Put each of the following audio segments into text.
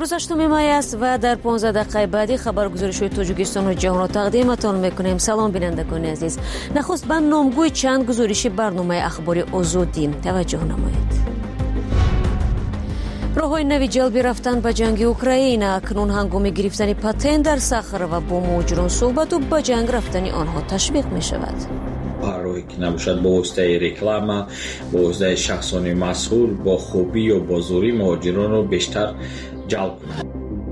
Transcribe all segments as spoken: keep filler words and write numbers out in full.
امروز هشتم می است و در پانزده دقیقه بعدی خبرگزاری‌های تاجیکستان و جهان را تقدیمتان میکنیم. سلام بینندگان عزیز. نخست به نامگوی چند گزارش برنامه اخباری آزادی توجه نمایید. راه‌های نوی جلبی رفتن به جنگ اوکراین اکنون هنگام گرفتن پتنت در صخره و با مهاجران صحبت و به جنگ رفتن آنها تشویق می شود. راهی که نباشد با واسطه رکلام، با واسطه شخصان مسئول، با خوبی و با زوری مهاجران رو بیشتر جلب کنند.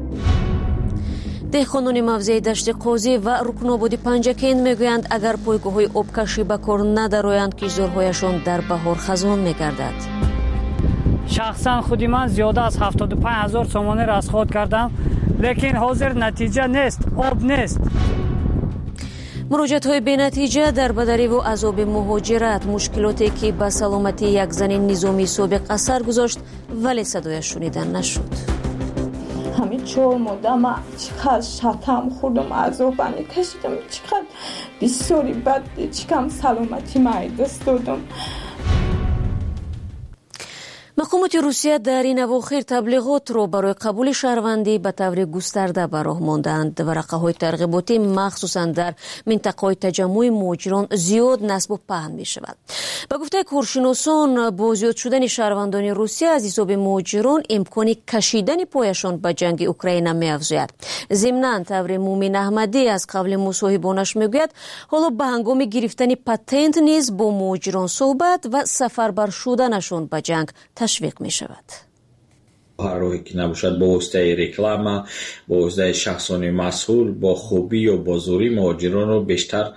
دهقانان موضع دشت قاضی و رکن آبادی پنجکین میگویند اگر پایگاه‌های آبکشی به کار ندارند کشتزارهایشان در بهار خزان میگردد. شخصا خودی من زیاده از هفتاد و پنج هزار تومانی رصد کردم، لیکن حاضر نتیجه نیست، آب نیست. مراجعت های بی نتیجه در بدری و عذاب مهاجرت، مشکلاتی که به سلامتی یک زن نظامی سابق اثر گذاشت ولی صدایش شنیدن نشد. همین چهار ماده من چقدر شتم خوردم، عذابانی کشیدم، چقدر بسیاری بد، چقدر سلامتی من دست دادم. مقامات روسیه در این اواخر تبلیغات را برای قبول شهروندی به طور گسترده به راه ماندند. ورقه‌های ترغیباتی مخصوصا در منطقه‌های تجمع مهاجران زیاد نصب و پهن می شود. به گفته کارشناسان با زیاد شدن شهروندان روسیه از حساب مهاجران امکان کشیدن پایشان به جنگ اوکراین می افزاید. ضمناً طور مومن احمدی از قبل مصاحبانش میگوید حالا به هنگام گرفتن پتنت نیز با مهاجران صحبت و سفربر شدنشان به جنگ تشویق می شود. راهی که نباشد با واسطه رکلام، با واسطه شخصان مسئول، با خوبی و با زوری مهاجران رو بیشتر.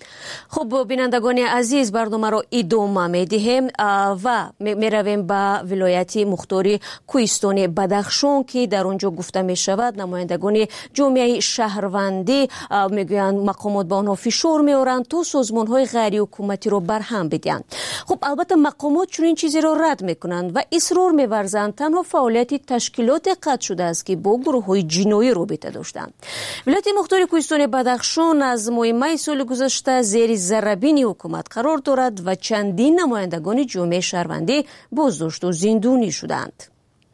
خب بینندگان عزیز، برنامه را ادامه می‌دهیم و می‌رویم به ولایت مختار کوهستان بدخشان که در آنجا گفته می‌شود نمایندگان جامعه شهروندی میگویند مقامات به آنها فشار می‌آورند تا سازمان‌های غیر حکومتی را برهم بدهند. خب البته مقامات چون این چیزی را رد می‌کنند و اصرار می‌ورزند تنها فعالیت تشکیلات قطع شده است که با گروه‌های جنایی رابطه داشتند. ولایت مختار کوهستان بدخشان از ماه می سال گذشته زیر ضربین حکومت قرار دارد و چندین نمایندگان جامعه شهروندی بازداشت و زندانی شدند.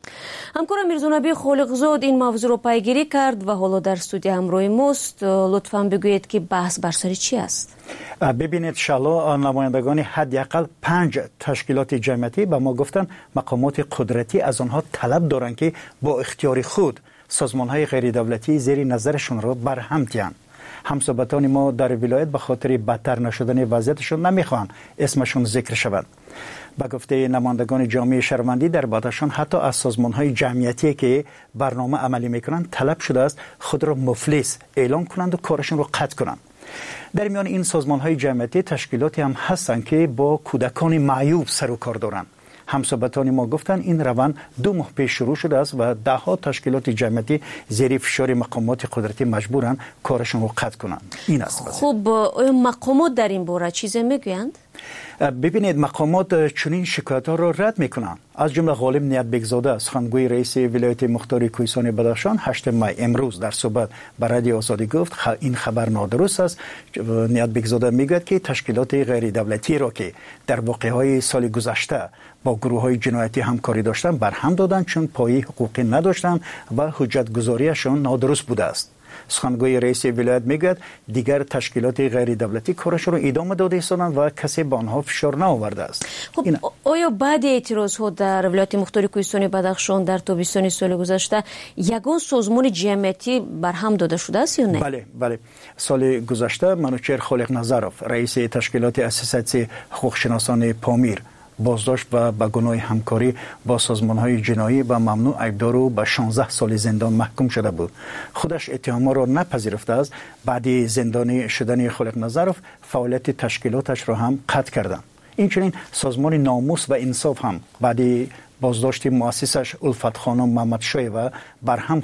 همکارم میرزانبی خالقزاد این موضوع را پیگیری کرد و حالا در استودیو همراه ماست. لطفاً بگویید که بحث بر سر چی است؟ ببینید شالا نمایندگان حداقل پنج تشکیلات جمعیتی به ما گفتن مقامات قدرتی از آنها طلب دارند که با اختیار خود سازمان‌های غیر دولتی زیر نظرشون را برهم دهند. همصحبتان ما در ولایت به خاطر بدتر نشدن وضعیتشون نمیخوان اسمشون ذکر شود. به گفته نمایندگان جامعه شهروندی در بدخشان حتی از سازمان‌های جمعیتی که برنامه عملی میکنند طلب شده است خود را مفلس اعلام کنند و کارشون را قطع کنند. در میان این سازمان‌های جمعیتی تشکیلاتی هم هستند که با کودکان معیوب سر و کار دارند. همصحبتان ما گفتن این روند دو ماه پیش شروع شده است و ده ها تشکیلات جمعیتی زیر فشار مقامات قدرتی مجبورن کارشون رو قطع کنند. این است. خب مقامات در این باره چیزی میگویند؟ ببینید مقامات چنین شکایت‌ها را رد میکنند. از جمله غالب نیت‌بگزاده سخنگوی رئیس ولایت مختار کوهستان بدخشان هشتم می امروز در صحبت با رادیو آزادی گفت این خبر نادرست است. نیت‌بگزاده میگوید که تشکیلات غیر دولتی را که در واقعه‌های سال گذشته با گروه‌های جنایتی همکاری داشتن برهم دادند چون پایه حقوقی نداشتند و حجت گزاریشان نادرست بوده است. سخنگوی رئیس ولایت میگوید دیگر تشکیلات غیر دولتی کارش را ادامه داده ایستادند و کسی به آنها فشار نآورده است. خب این... آیا بعد اعتراض‌ها در ولایت مختار کوهستان بدخشان در تابستان سال گذشته یگان سازمان جمعیتی برهم داده شده است یا نه؟ بله بله. سال گذشته منوچهر خالق نظرов رئیس تشکیلات اساسیاسیون حقوق شناسان پامیر بازداشت و به گناه همکاری با سازمان‌های جنایی و ممنوع عیبدار و به شانزده سال زندان محکوم شده بود. خودش اتهامات را نپذیرفته است. بعد زندانی شدن خالق نظرов فعالیت تشکیلاتش را هم قطع کردند. اینچنین سازمان ناموس و انصاف هم بعد بازداشت مؤسسش الفت خانم محمد شای و برهم خورد.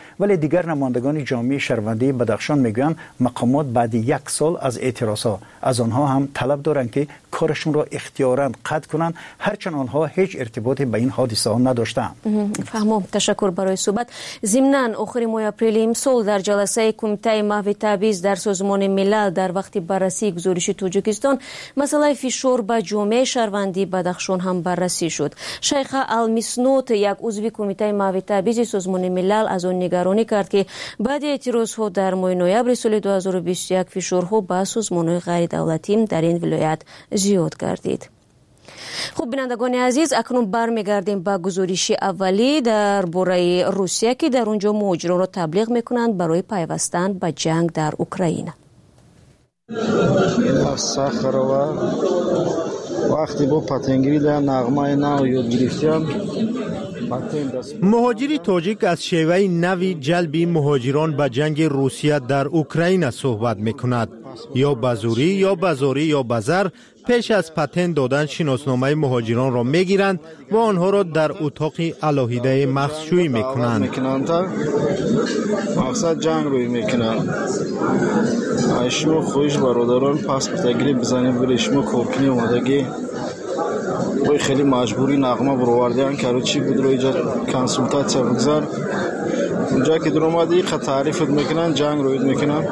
ولی دیگر نمایندگان جامعه شهروندی بدخشان میگویند مقامات بعد یک سال از اعتراضها از آنها هم طلب دارند که کارشون را اختیاراً قطع کنند، هرچند آنها هیچ ارتباطی به این حادثه ها نداشتند. فهمم. تشکر برای صحبت. ضمناً آخر ماه اپریل امسال در جلسه کمیته محو تبعیض در سازمان ملل در وقت بررسی گزارش تاجیکستان مسئله فشار به جامعه شهروندی بدخشان هم بررسی شد. شیخ المسنوت یک عضو کمیته محو تبعیض سازمان ملل از آن نگرانی کرد که بعد اعتراضها در ماه نوامبر سال دو هزار و بیست و یک فشارها به سازمان‌های غیر دولتی در این ولایت زیاد گردید. خب بینندگان عزیز، اکنون برمیگردیم به گزارش اولی در باره روسیه که در اونجا مهاجران را تبلیغ میکنند برای پیوستن به جنگ در اوکراین. وقتی با پتنگیری در نغمه نو یاد گرفتیم. مهاجری تاجیک از شیوه نوی جلب مهاجران به جنگ روسیه در اوکراین صحبت میکند. یا بزوری یا بزاری یا بزر پیش از پتن دادن شناسنامه مهاجران را میگیرند و آنها را در اتاق علاهیده مخصوصی میکنند. مقصد جنگ روی میکنند. شما خویش برادران پاسپورت گیری بزنید بری شما کورکنی اومدگی وی خیلی مجبوری نغمه برواردن که چی بود رو اینجا کنسولتاسیا بگذار اونجا که در اومدی خط تعریفت میکنن جنگ روید میکنن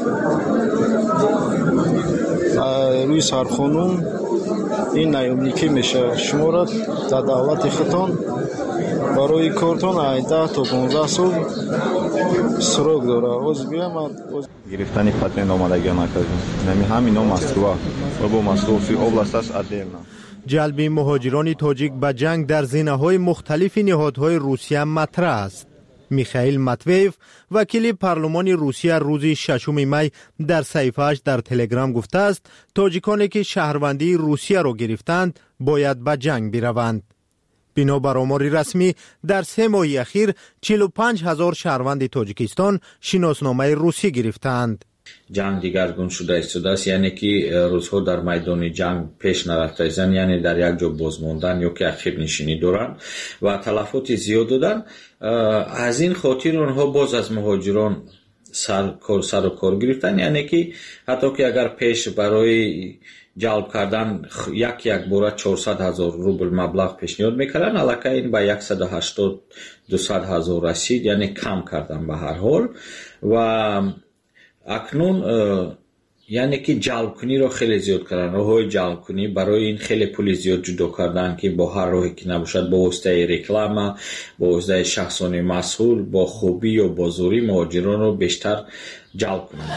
روی سرخونون این نیومنیکی میشه شما را در دولت خطان برای کارتون ده تا پانزده سال سروک داره از بیم گرفتن پتن آمدگی نکردیم نمی همین هم مسکوا و با مسکوا فی اوبلاست است ادیرنا جلب مهاجران تاجیک به جنگ در زینه‌های مختلف نهادهای روسیه مطرح است. میخائیل ماتویف وکیل پارلمان روسیه روز ششم می در صفحه‌اش در تلگرام گفته است تاجیکانی که شهروندی روسیه را گرفتند باید به جنگ بروند. بنابر آمار رسمی در سه ماه اخیر چهل و پنج هزار شهروند تاجیکستان شناسنامه روسی گرفتند. جنگ دیگرگون شده است، یعنی که روزها در میدان جنگ پیش نرفتند، یعنی در یک جا باز ماندن یا که اخیر نشینی دارند و تلفات زیاد دادن. از این خاطر آنها باز از مهاجران سر کار سر و کار گرفتن، یعنی که حتی که اگر پیش برای جلب کردن یک یک باره چهارصد هزار روبل مبلغ پیشنهاد میکردن، الکی این به صد و هشتاد دویست هزار رسید، یعنی کم کردن به هر حال. و اکنون یعنی که جلب کنی رو خیلی زیاد کردن، راههای جلب کنی برای این خیلی پول زیاد جدا کردن که با هر راهی که نباشد با واسطه رکلام، با واسطه شخصان مسئول، با خوبی و با زوری مهاجران رو بیشتر جلب کنن.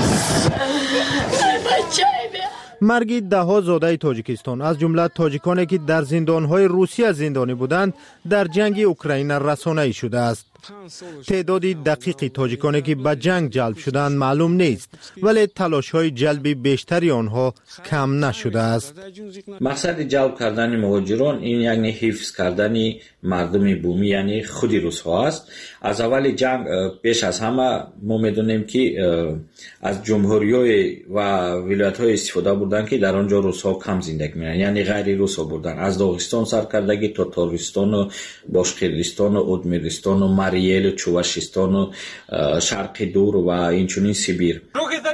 مرگ ده ها زاده تاجیکستان از جمله تاجیکانی که در زندانهای روسیه زندانی بودند در جنگ اوکراین رسانه‌ای شده است. تعداد دقیق تاجیکانی که به جنگ جلب شدند معلوم نیست، ولی تلاش‌های جلب بیشتری آنها کم نشده است. مقصد جلب کردن مهاجران این یعنی حفظ کردن مردم بومی، یعنی خودی روس‌ها است. از اول جنگ پیش از همه ما می‌دونیم که از جمهوری‌های و ولایت‌های استفاده بودن که در آنجا روس‌ها کم زندگی می‌کنند، یعنی غیر روس‌ها بودن. از داغستان سرکردگی تا تاتارستان و باشقیرستان و ادمیرستان و مریل و چواشستان و شرق دور و اینچنین سیبیر.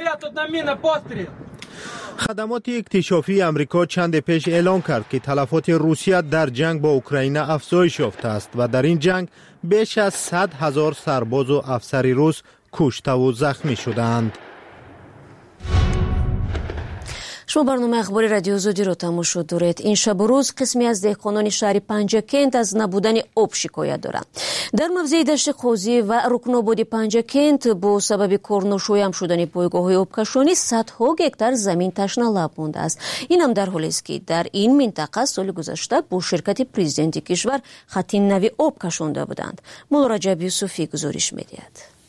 خدمات اکتشافی امریکا چند پیش اعلام کرد که تلفات روسیه در جنگ با اوکراین افزایش یافته است و در این جنگ بیش از صد هزار سرباز و افسر روس کشته و زخمی شدند. شما برنامه اخباری رادیو آزادی را تماشا دارید. این شب و روز قسمی از دهقانان شهر پنجکند از نبودن آب شکایت دارند. در موضع دشت قاضی و رکن آبادی پنجکند با سبب کارناشویم شدن پایگاه‌های آبکشانی صدها گکتار زمین تشنه لب مانده است. این هم در حالی است که در این منطقه سال گذشته با شرکت پرزیدنت کشور خط نوی آب کشانده بودند. مولا رجب یوسفی گزارش می‌دهد.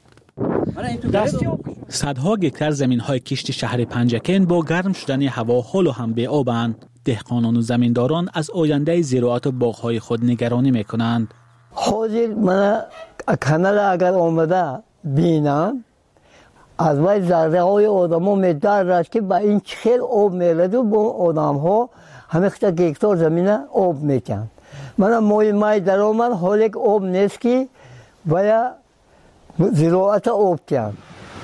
صدها گکتار زمین‌های کشت شهر پنجکند با گرم شدن هوا حال و هم به آبند. دهقانان و زمینداران از آینده زراعت و باغ‌های خود نگرانی می‌کنند. حاضر من کانال اگر آمده بینم از وای ذره‌های آدم‌ها می‌دارد که با این خیلی آب می‌رد و با آدم‌ها همه خیلی گکتار زمین آب می‌کند. من مای مای در آمد حالی که آب نیست که باید زراعت آب کرد.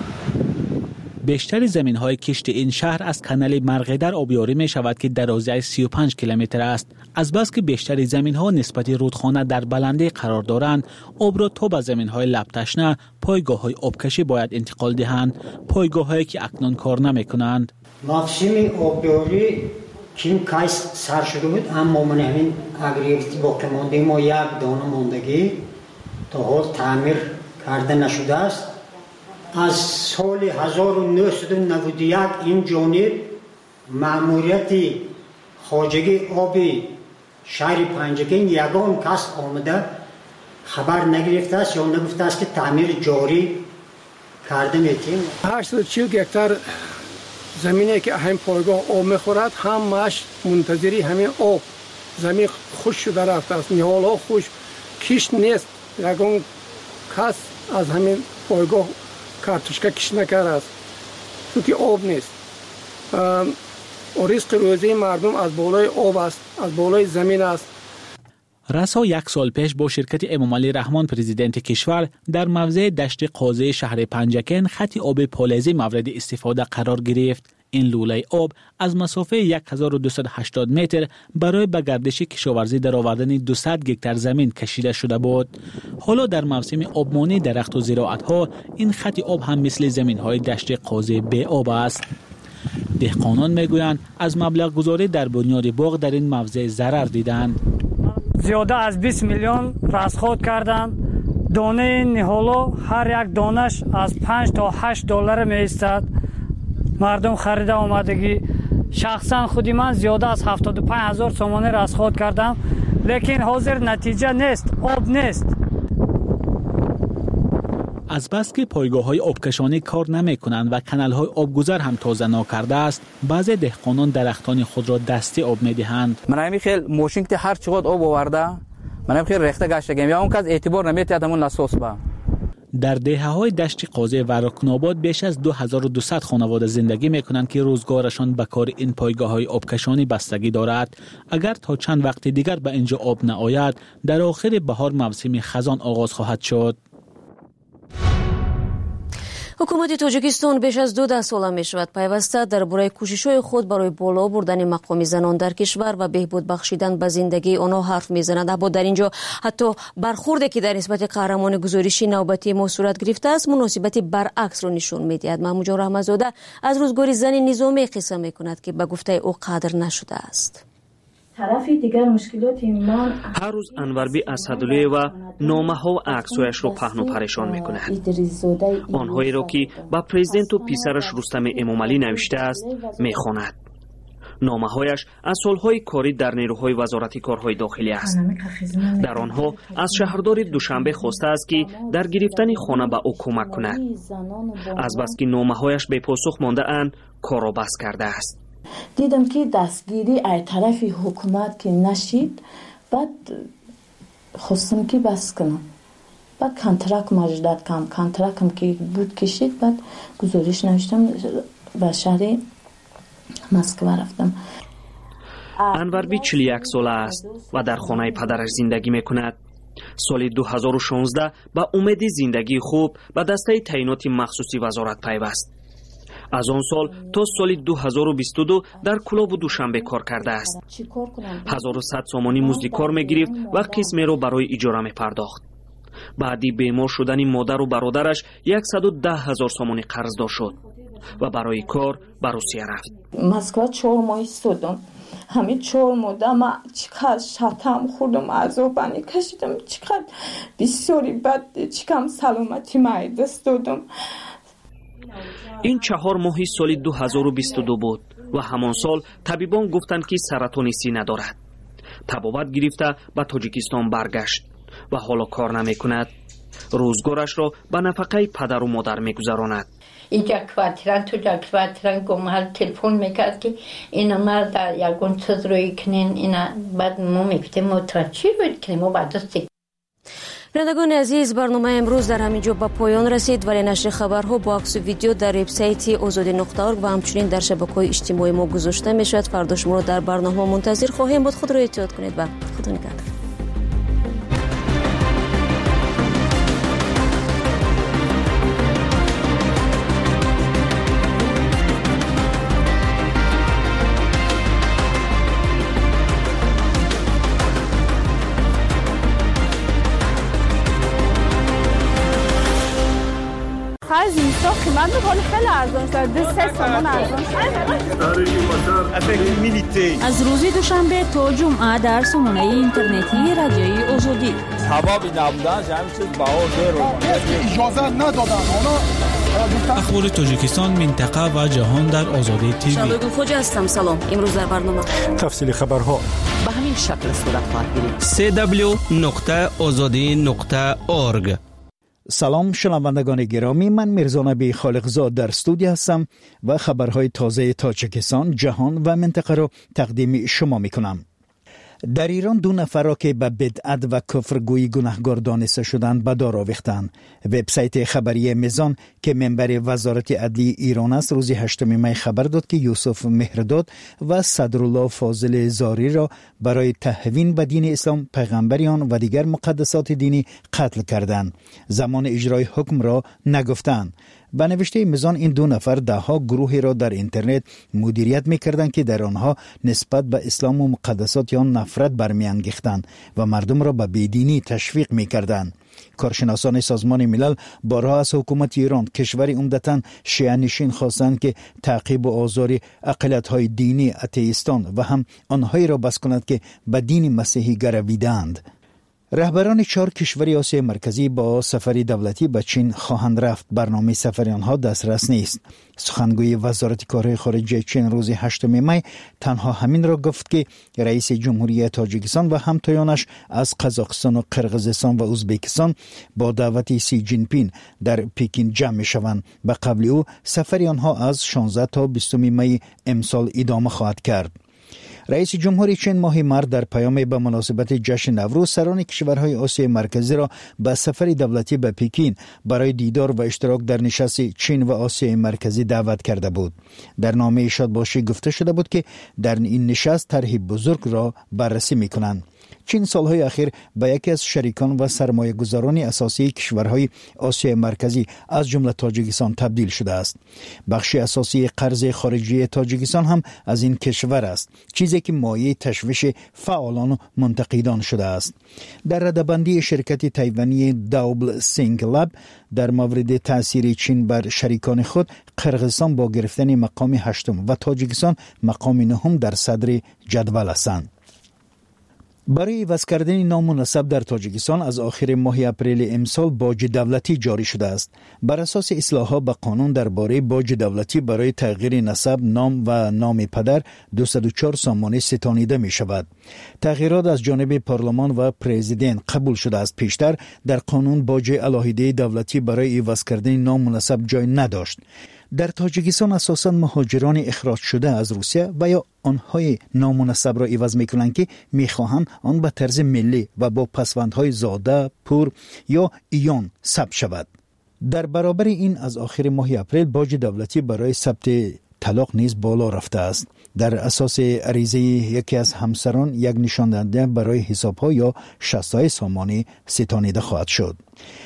بیشتر زمین‌های کشت این شهر از کانال مرغدر آبیاری می شود که درازی سی و پنج کیلومتر است. از بس که بیشتر زمین‌ها نسبت رودخانه در بلندی قرار دارند، آب را تا به زمین‌های لب تشنه پایگاه‌های آبکشی باید انتقال دهند، پایگاه‌هایی که اکنون کار نمی‌کنند. مقصد آبیاری کیم کاس سر شده بود، اما من همین اگریفتی با که مانده ما یک دانه ماندگی تا حال تعمیر کرده نشده است. از سال هزار و نهصد و نود و یک این جانب مأموریت خواجگی آبی شهر پنجگین یگان کس آمده خبر نگرفته است یا نگفته است که تعمیر جاری کرده میتیم. هشتصد و چهل هکتار زمینی که همین پایگاه آب میخورد همش منتظری همین آب زمین خوش شده رفته است، نهالها خوش کشت نیست، یگان کس از همین پایگاه کارتوشکا کش نکرده است چون که آب نیست. رزق روزی مردم از بالای آب است، از بالای زمین است. رسا یک سال پیش با شرکت امام علی رحمان پرزیدنت کشور در موضع دشت قاضی شهر پنجکن خط آب پالایزی مورد استفاده قرار گرفت. این لوله آب از مسافه هزار و دویست و هشتاد متر برای به گردش کشاورزی در آوردن دویست هکتار زمین کشیده شده بود. حالا در موسم آبمانی درخت و زراعت‌ها این خط آب هم مثل زمین‌های دشت قاضی بی آب است. دهقانان میگویند از مبلغ گذاری در بنیاد باغ در این موضع ضرر دیدند. زیاده از بیست میلیون رصد کردم. دانه نهالو هر یک دانش از پنج تا هشت دلار می ایستد. مردم خریده آمدگی. شخصا خودی من زیاده از هفتاد و پنج هزار تومان رصد کردم، لیکن حاضر نتیجه نیست، آب نیست. از بس که پایگاه‌های آبکشانی کار نمی‌کنند و کانال‌های آبگذر هم تازه ناکرده است، بعضی دهقانان درختان خود را دستی آب می‌دهند. من همین خیلی ماشین که هر چقدر آب آورده، من همین خیلی رخته گشتگیم یا اون کس اعتبار نمی‌تید همون نسوس با. در دهه‌های دشت قاضی و رکناباد بیش از دو هزار و دویست خانواده زندگی می‌کنند که روزگارشان به کار این پایگاه‌های آبکشانی بستگی دارد. اگر تا چند وقت دیگر به اینجا آب نآید، در آخر بهار موسم خزان آغاز خواهد شد. حکومت تاجیکستان بیش از دو ده ساله می شود پیوسته در برای کوشش‌های خود برای بالا بردن مقام زنان در کشور و بهبود بخشیدن به زندگی آنها حرف میزند. اما در اینجا حتی برخوردی که در نسبت قهرمان گزارشی نوبتی ما صورت گرفته است مناسبت برعکس را نشون می‌دهد. محمود جان رحمت‌زاده از روزگار زن نظامی قصه می‌کند که به گفته او قادر نشده است. طرفی دیگر مشکلات من هر روز انوربی اسدالله و نامه ها و عکس‌هایش رو پهن و پریشان می‌کند. آنهایی را که با پرزیدنت و پسرش رستم امامعلی نوشته است می‌خواند. نامه‌هایش از سال‌های کاری در نیروهای وزارت کارهای داخلی است. در آنها از شهردار دوشنبه خواسته است که در گرفتن خانه به او کمک کند. از بس که نامه‌هایش به پاسخ مانده اند، کار را بس کرده است. دیدم که دستگیری از طرف حکومت که نشید، بعد خواستم که بس کنم. بعد کانترکت مجدد کم کانترکتم که بود کشید، بعد گزارش نوشتم به شهر مسکو رفتم. انوربی چهل و یک ساله است و در خانه پدرش زندگی میکند. سال دو هزار و شانزده با امید زندگی خوب به دسته تعیینات مخصوصی وزارت پیوست. از آن سال تا سال دو هزار و بیست و دو در کلاب و دوشنبه کار کرده است. هزار و صد سامانی مزد کار میگرفت و قسمی را برای اجاره می پرداخت. بعدی بیمار شدن مادر و برادرش صد و ده هزار سامانی قرضدار شد و برای کار به روسیه رفت. مسکو چهار ماه ایستادم. همین چهار ماه من چقدر شتم خوردم، عذابانی کشیدم، چقدر بسیاری بد، چقدر سلامتی من دست دادم. این چهار ماهی سال دو هزار و بیست و دو بود و همان سال طبیبان گفتند که سرطان سینه دارد. تبابت گرفته به تاجیکستان برگشت و حالا کار نمی کند. روزگارش را به نفقه پدر و مادر می گذراند. اینجا کوارتران تو جا کوارتران گمهل تلفن میکرد که اینا مرد یکون چیز روی کنین، اینا بعد ما میگفتیم ما تا چی روی کنیم ما بعد دستی. بینندگان عزیز، برنامه امروز در همین جا به پایان رسید، ولی نشر خبرها با عکس و ویدیو در وبسایت آزادی نقطه ارگ و همچنین در شبکه‌های اجتماعی ما گذاشته میشود. فردا شما را در برنامه منتظر خواهیم بود. خود را احتیاط کنید و خدا نگهدار. من میکنه خیلی ارزان شد دو سه سامان ارزان شد. از روزی دوشنبه تا جمعه در سامانه اینترنتی رادیوی آزادی سبب نبودن همین چیز بهار داره اجازه ندادن اونا. اخبار تاجیکستان، منطقه و جهان در آزادی تیوی. شبگون خوجا هستم. سلام. امروز در برنامه تفصیل خبرها به همین شکل صورت خواهد گرفت. سی دبلیو نقطه آزادی نقطه اورگ. سلام شنوندگان گرامی، من میرزا نبی خالقزاد در استودیو هستم و خبرهای تازه تاجیکستان، جهان و منطقه را تقدیم شما میکنم. در ایران دو نفر را که به بدعت و کفرگویی گناهکار دانسته شدند به دار آویختند. وبسایت خبری میزان که منبر وزارت عدلی ایران است روز هشتم می خبر داد که یوسف مهرداد و صدرالله فاضل زاری را برای تهوین به دین اسلام، پیغمبریان و دیگر مقدسات دینی قتل کردند. زمان اجرای حکم را نگفتند. به نوشته میزان این دو نفر ده ها گروهی را در اینترنت مدیریت می‌کردند که در آنها نسبت به اسلام و مقدسات یا نفرت برمی‌انگیختند و مردم را به بیدینی تشویق می‌کردند. کارشناسان سازمان ملل بارها از حکومت ایران، کشوری عمدتاً شیعه نشین، خواستند که تعقیب و آزار اقلیت‌های دینی اتئیستان و هم آنهایی را بس کند که به دین مسیحی گرویدند. رهبران چهار کشور آسیای مرکزی با سفری دولتی به چین خواهند رفت. برنامه سفر آنها دسترس نیست. سخنگوی وزارت کارهای خارجه چین روز هشتم می تنها همین را گفت که رئیس جمهوری تاجیکستان و همتایانش از قزاقستان و قرقیزستان و ازبکستان با دعوت سی جین پین در پکین جمع می شوند. به قبل او سفر آنها از شانزده تا بیستم می امسال ادامه خواهد کرد. رئیس جمهوری چین ماه مارس در پیامی به مناسبت جشن نوروز سران کشورهای آسیای مرکزی را به سفر دولتی به پکین برای دیدار و اشتراک در نشست چین و آسیای مرکزی دعوت کرده بود. در نامه شادباشی گفته شده بود که در این نشست طرح بزرگ را بررسی می‌کنند. چین سالهای اخیر به یکی از شریکان و سرمایه گذاران اساسی کشورهای آسیای مرکزی از جمله تاجیکستان تبدیل شده است. بخشی اساسی قرض خارجی تاجیکستان هم از این کشور است، چیزی که مایه تشویش فعالان و منتقدان شده است. در ردبندی شرکت تایوانی دابل سینگ لب در مورد تاثیر چین بر شریکان خود، قرقیزستان با گرفتن مقام هشتم و تاجیکستان مقام نهم در صدر جدول هستند. برای عوض کردن نام و نسب در تاجیکستان از آخر ماه اپریل امسال باج دولتی جاری شده است. بر اساس اصلاحات به قانون درباره باج دولتی برای تغییر نسب، نام و نام پدر دویست و چهار سامانه ستانیده می شود. تغییرات از جانب پارلمان و پرزیدنت قبول شده است. پیشتر در قانون باج علاهیده دولتی برای عوض کردن نام و نسب جای نداشت. در تاجیکستان اساساً مهاجران اخراج شده از روسیه و یا آنهای نام و نسب را عوض میکنند که میخواهند آن به طرز ملی و با پسوندهای زاده، پور یا ایان ثبت شود. در برابر این از آخر ماه اپریل باج دولتی برای ثبت طلاق نیز بالا رفته است. در اساس عریضه یکی از همسران یک نشان دهنده برای حساب‌ها یا شست‌های سامانه ستانیده خواهد شد.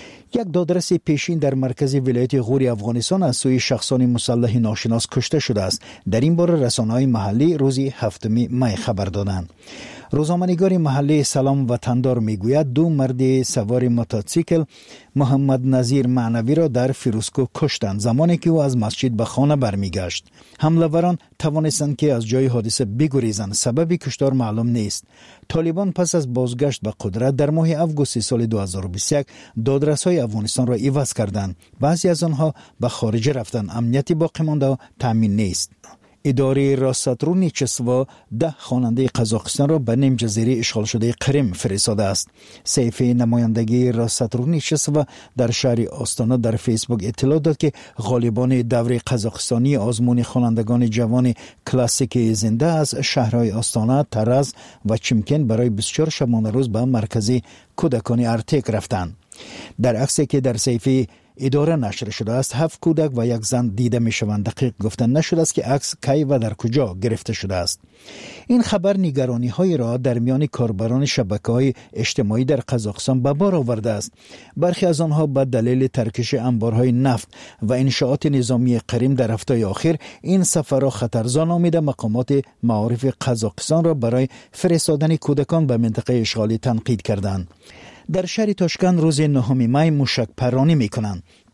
یک دادرس پیشین در مرکز ولایت غور افغانستان از سوی شخصان مسلح ناشناس کشته شده است. در این باره رسانه‌های محلی روز هفتم می خبر دادند. روزنامه‌نگار محلی سلام وطندار میگوید دو مرد سوار موتورسیکل محمد نظیر معنوی را در فیروزکو کشتند زمانی که او از مسجد به خانه برمیگشت. حمله‌وران توانستند که از جای حادثه بگریزند. سبب کشتار معلوم نیست. طالبان پس از بازگشت به قدرت در ماه آگوست سال دو هزار و بیست و یک دادرس‌های افغانستان را عوض کردند. بعضی از آنها به خارج رفتند. امنیتی باقی مانده تامین نیست. اداره راسترونیچسوا ده خواننده قزاقستان را به نیم جزیره اشغال شده کریم فرستاده است. صحیفه نمایندگی راسترونیچسوا در شهر آستانا در فیسبوک اطلاع داد که غالبان دوره قزاقستانی آزمون خوانندگان جوان کلاسیک زنده از شهرهای آستانا، ترز و چیمکن برای بیست و چهار شبانه روز به مرکز کودکان ارتک رفتند. در عکسی که در صحیفه اداره نشر شده است، هفت کودک و یک زن دیده می شوند. دقیق گفتن نشده است که عکس کی و در کجا گرفته شده است. این خبر نگرانی های را در میان کاربران شبکه‌های اجتماعی در قزاقستان به بار آورده است. برخی از آنها به دلیل ترکش انبارهای نفت و انشاءات نظامی کریم در هفته اخیر این سفر را خطرزا نامیده مقامات معارف قزاقستان را برای فرستادن کودکان به منطقه اشغالی تنقید کردند. در شهر تاشکند روز نهم می موشک پرانی می کنند.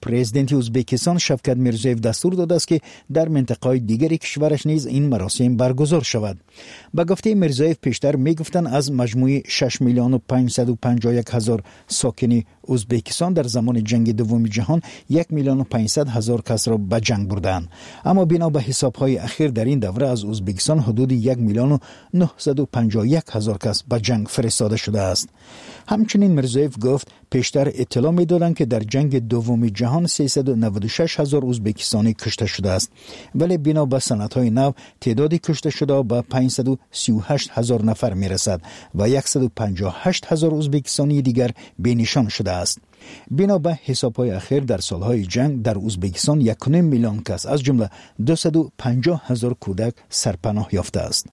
پرزیدنت ازبکستان شفقت میرزویف دستور داده است که در منطقه‌های دیگری کشورش نیز این مراسم برگزار شود. با گفته میرزویف پیشتر میگفتند از مجموع شش میلیون و پانصد و پنجاه و یک هزار ساکن ازبکستان در زمان جنگ دوم جهان یک میلیون و پانصد هزار کس را به جنگ بردند، اما بنا به حساب‌های اخیر در این دوره از ازبکستان حدود یک میلیون و نهصد و پنجاه و یک هزار کس به جنگ فرستاده شده است. همچنین میرزویف گفت پیشتر اطلاع می‌دادند که در جنگ دوم جهان سیصد و نود و شش هزار ازبکستانی کشته شده است، ولی بنا به سندهای نو تعداد کشته شده به پانصد و سی و هشت هزار نفر میرسد و صد و پنجاه و هشت هزار ازبکستانی دیگر بینشان شده است. بنا به حساب‌های اخیر در سالهای جنگ در ازبکستان یک و نیم میلیون کس از جمله دویست و پنجاه هزار کودک سرپناه یافته است.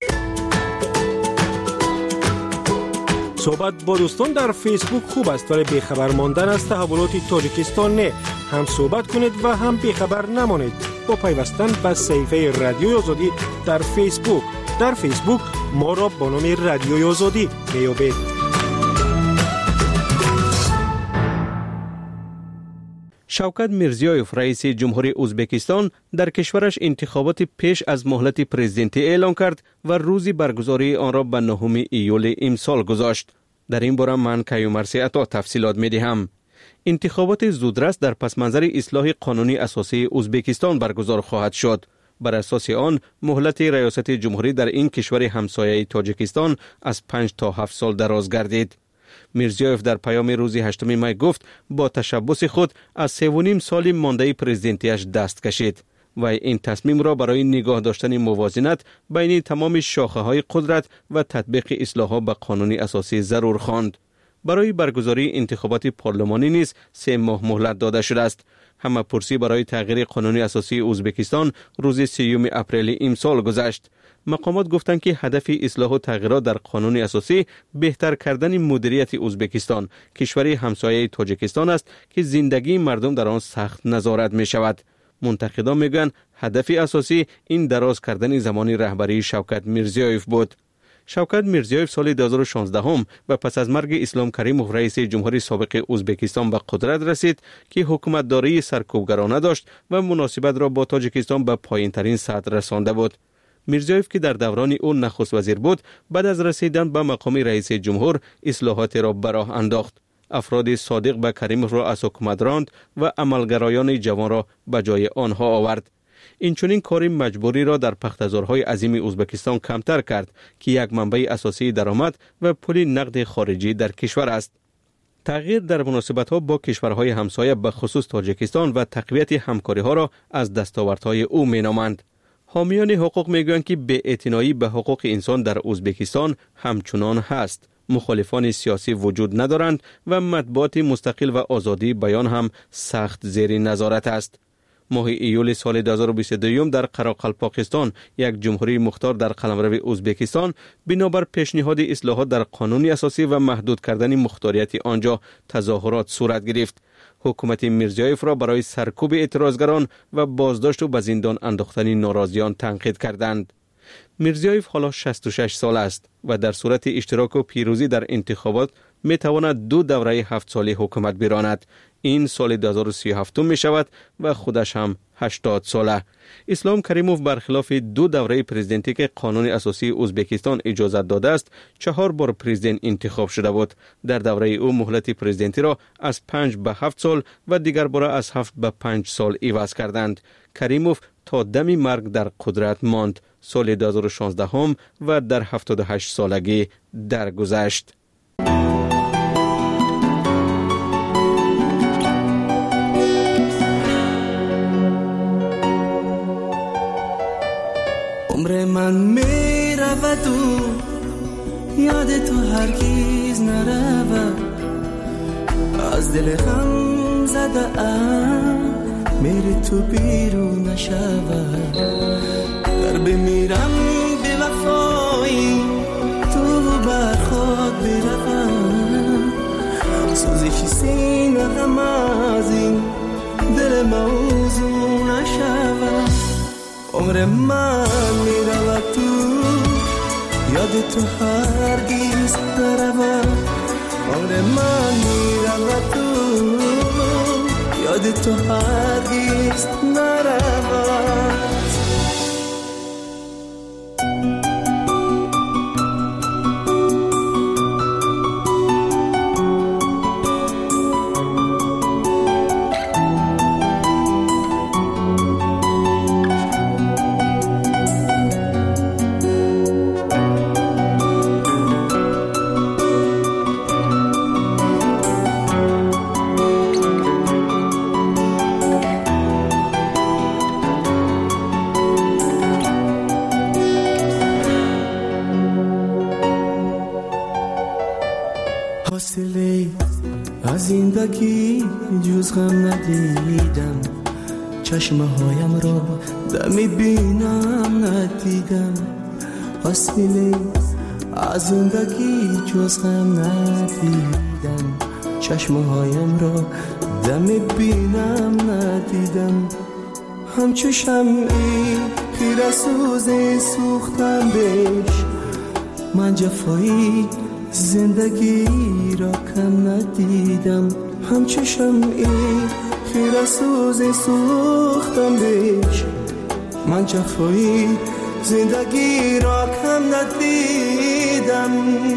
صحبت با دوستان در فیسبوک خوب است، ولی بیخبر ماندن از تحولات تاجیکستان نه. هم صحبت کنید و هم بیخبر نمانید با پیوستن به صفحه رادیوی آزادی در فیسبوک. در فیسبوک ما را با نام رادیوی آزادی میابید. شوکت میرزیویف رئیس جمهوری ازبکستان در کشورش انتخابات پیش از مهلت پرزیدنتی اعلام کرد و روزی برگزاری آن را به نهم ایول امسال گذاشت. در این باره من کیومرثی عطا تفصیلات می‌دهم. انتخابات زودرس در پس منظر اصلاح قانونی اساسی ازبکستان برگزار خواهد شد. بر اساس آن مهلت ریاست جمهوری در این کشور همسایه تاجیکستان از پنج تا هفت سال دراز گردید. میرزیویف در پیام روز هشتم می گفت با تشبث خود از سه و نیم سال مانده پرزیدنتیش دست کشید و این تصمیم را برای نگاه داشتن موازنت بین تمام شاخه های قدرت و تطبیق اصلاحات به قانون اساسی ضرور خواند. برای برگزاری انتخابات پارلمانی نیز سه ماه مهلت داده شده است. همه پرسی برای تغییر قانون اساسی ازبکستان روز سیوم اپریل امسال گذشت. مقامات گفتند که هدف اصلاح و تغییرات در قانون اساسی بهتر کردن مدیریت ازبکستان، کشوری همسایه تاجیکستان است که زندگی مردم در آن سخت نظارت می شود. منتقدان میگن هدف اساسی این دراز کردن زمان رهبری شوکت میرزیویف بود. شوکت میرزیویف سال دو هزار و شانزده هم و پس از مرگ اسلام کریموف رئیس جمهوری سابق ازبکستان به قدرت رسید که حکومتداری سرکوبگرانه داشت و مناسبت را با تاجیکستان به پایین ترین سطح رسانده بود. میرزیویف که در دوران او نخست وزیر بود، بعد از رسیدن به مقام رئیس جمهور اصلاحات را به راه انداخت. افراد صادق به کریموف را از حکومت راند و عملگرایان جوان را به جای آنها آورد. این چنین کاری مجبوری را در پخته‌زارهای عظیم ازبکستان کمتر کرد که یک منبع اساسی درآمد و پول نقد خارجی در کشور است. تغییر در مناسبت‌ها با کشورهای همسایه به خصوص تاجیکستان و تقویت همکاری‌ها را از دستاوردهای او می‌نامند. حامیان حقوق میگویند که بی‌اعتنایی به حقوق انسان در ازبکستان همچنان هست. مخالفان سیاسی وجود ندارند و مطبوعات مستقل و آزادی بیان هم سخت زیر نظارت است. ماه ایول سال دو هزار و بیست و دو در قراقلپاکستان یک جمهوری مختار در قلمرو ازبکستان بنابر پیشنهاد اصلاحات در قانون اساسی و محدود کردن مختاریت آنجا تظاهرات صورت گرفت. حکومت میرزیویف را برای سرکوب اعتراضگران و بازداشت و به زندان انداختن ناراضیان تنقید کردند. میرزیویف حالا شصت و شش سال است و در صورت اشتراک و پیروزی در انتخابات می تواند دو دوره هفت ساله حکومت براند. این سال دو هزار و سی و هفت می شود و خودش هم هشتاد ساله. اسلام کریموف برخلاف دو دوره پرزیدنتی که قانون اساسی ازبکستان اجازت داده است، چهار بار پرزیدنت انتخاب شده بود. در دوره او مهلت پرزیدنتی را از پنج به هفت سال و دیگر بار از هفت به پنج سال عوض کردند. کریموف تا دم مرگ در قدرت ماند. سال دو هزار و شانزده هم و در هفتاد و هشت سالگی درگذشت. عمر من می رود و یاد تو هرگیز نرود، از دل غم زده ام میری تو بیرون نشود. در بمیرم به وفایی تو بر خود بروم، سوزش سینه غم از این دل موضوع نشود. عمر من می رود تو یاد تو هرگیز نرود. عمر من می رود تو یاد یاد تو هرگز نرود. از زندگی جز غم ندیدم، چشمه هایم را دمی بینم ندیدم. حاصله از زندگی جز غم ندیدم، چشمه هایم را دمی بینم ندیدم. همچو شمعی خیره سوزی سوختم بهش، من جفایی زندگی را کم ندیدم. همچو شمعی خیره سوزی سوختم بهش، من جفایی زندگی را کم ندیدم.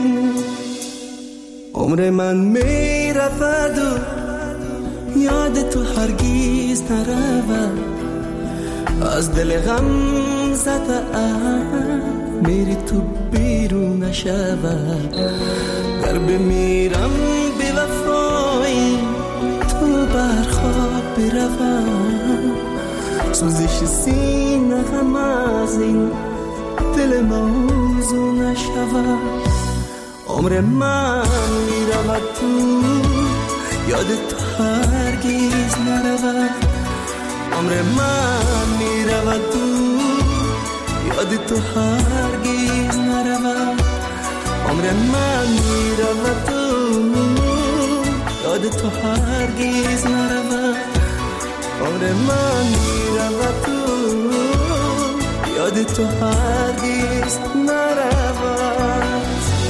عمر من می رفت و یاد تو هرگز نرود. از دل غم زده ام میری تو بیرون نشود. گر بمیرم بی وفایی تو برخواب بروم. سوزش سینه غم از این دل موضوع نشود. عمر من میرود تو یاد تو هرگز نرود. عمر من میرود تو یاد تو هرگز نرود. عمر من میرود تو یاد تو هرگز نرود. عمر من میرود تو یاد تو هرگز نرود.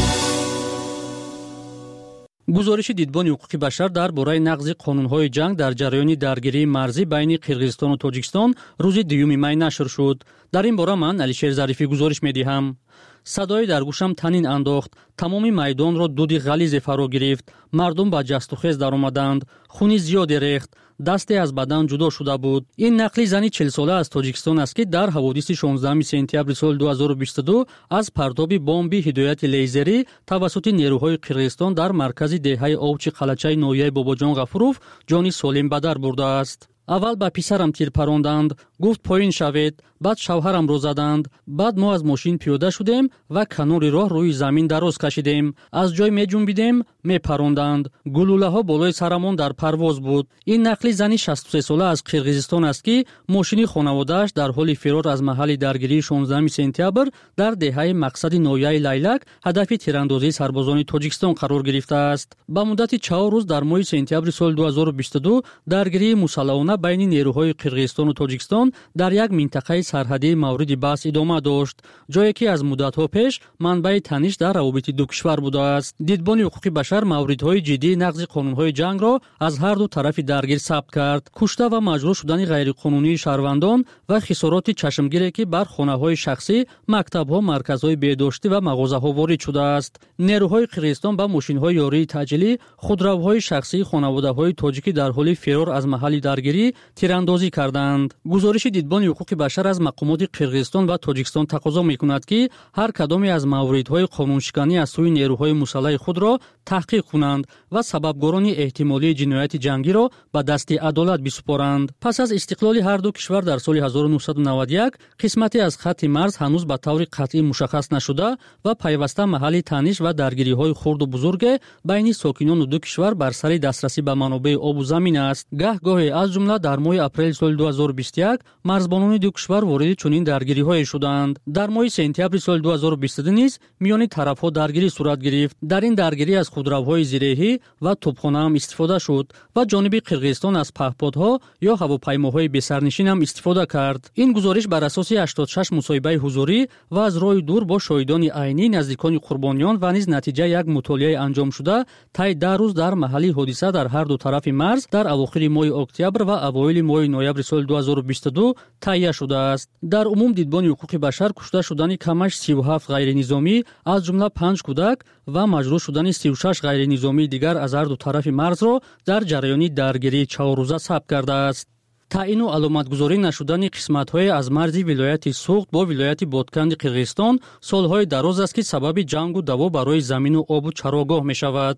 گزارش دیدبان حقوق بشر در باره نقض قانون‌های جنگ در جریان درگیری مرزی بین قرقیزستان و تاجیکستان روز دوم می نشر شد. در این باره من علیشیر ظریفی گزارش می‌دهم. صدای در گوشم تنین انداخت. تمامی میدان را دودی غلیظ فرا گرفت. مردم با جست و خیز در آمدند. خونی زیادی ریخت. دستی از بدن جدا شده بود. این نقلی زنی چهل ساله از تاجیکستان است که در حوادث شانزدهم سپتامبر سال دو هزار و بیست و دو از پرتاب بمب هدایت لیزری توسط نیروهای قرقیزستان در مرکز دهه اوچی قلچه نویه باباجان غفوروف جانی سالم به در برده است. اول به پسرم تیر پراندند، گفت پایین شوید. بعد شوهرم رو زدند. بعد ما از ماشین پیاده شدیم و کنار راه روی زمین دراز کشیدیم. از جای می جنبیدیم، می پراندند. گلوله ها بالای سرمان در پرواز بود. این نقلی زنی شصت و سه ساله از قرقیزستان است که ماشین خانواده‌اش در حال فرار از محل درگیری شانزدهم سپتامبر در دهه مقصد نویه لیلک هدف تیراندازی سربازان تاجیکستان قرار گرفته است. با مدت چهار روز در ماه سپتامبر سال دو هزار و بیست و دو درگیری مسلحانه بین نیروهای قرقیزستان و تاجیکستان در یک منطقه سرحدی مورد بحث ادامه داشت، جایی که از مدت‌ها پیش منبع تنش در روابط دو کشور بوده است. دیدبان حقوق بشر موردهای جدی نقض قانون‌های جنگ را از هر دو طرف درگیر ثبت کرد. کشته و مجروح شدن غیرقانونی شهروندان و خسارات چشمگیری که بر خانه‌های شخصی، مکتب‌ها، مرکزهای بهداشتی و مغازه‌ها وارد شده است. نیروهای قرقیزستان با ماشین‌های یاری تعجیلی خودروهای شخصی خانواده‌های تاجیکی در حال فرار از محل درگیری تیراندازی کردند. گزارش دیدبان حقوق بشر از مقامات قرقیزستان و تاجیکستان تقاضا می‌کند که هر کدام از موردهای قانونشکنی از سوی نیروهای مسلح خود را تحقیق کنند و سببگاران احتمالی جنایت جنگی را به دست عدالت بسپارند. پس از استقلال هر دو کشور در سال هزار و نهصد و نود و یک قسمتی از خط مرز هنوز به طور قطعی مشخص نشده و پیوسته محل تنش و درگیری‌های خرد و بزرگ بین ساکنان دو کشور بر سر دسترسی به منابع آب و زمین است. گاه گاهی از جمله ҷумла дар моҳи апрели соли ду ҳазору бисту як марзбонони ду кишвар вориди чунин даргириҳое шуданд. Дар моҳи сентябри соли ду ҳазору бисту ду низ миёни тарафҳо даргирӣ сурат гирифт. Дар ин даргирӣ аз худравҳои зиреҳӣ ва тӯбхона ҳам истифода шуд ва ҷониби Қирғизистон аз паҳподҳо ё ҳавопаймоҳои бесарнишин ҳам истифода кард. Ин гузориш бар асоси ҳаштод и шаш мусоҳибаи ҳузурӣ ва аз роҳи дур бо шоҳидони айнӣ, наздикони қурбониён ва низ натиҷаи як мутолиаи анҷомшуда таи дар рӯз дар маҳалли ҳодиса дар ҳар ду тарафи марз дар авохири моҳи октябр ва авоили моҳи ноябри соли ду ҳазору бисту ду таҳия шудааст. Дар умум дидбони ҳуқуқи башар кушта шудани камаш сию ҳафт ғайринизомӣ, аз ҷумла панҷ кӯдак ва маҷрӯҳ шудани сию шаш ғайринизомии дигар аз ҳар ду тарафи марзро дар ҷараёни даргирии чаҳоррӯза сабт кардааст. таъину аломатгузорӣ нашудани қисматҳое аз марзи вилояти Суғд бо вилояти Бодканди Қирғизистон солҳои дароз аст, ки сабаби ҷангу даво барои замину обу чарогоҳ мешавад.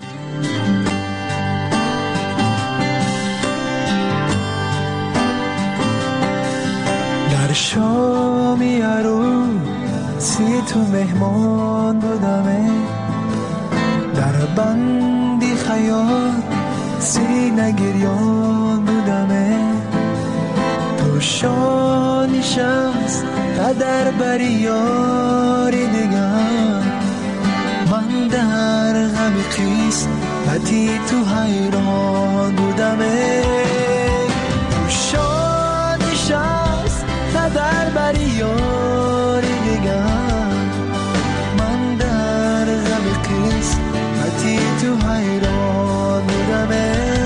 дар шоми арӯси ту меҳмон будаме, дар банди хаёл сина гирён будаме, ту шони шамс та дар бари ёри дигар, ман дар ғами қисмати ту ҳайрон будаме, ту шони шамс та дар бари ёри дигар, ман дар ғами қисмати ту ҳайрон будаме,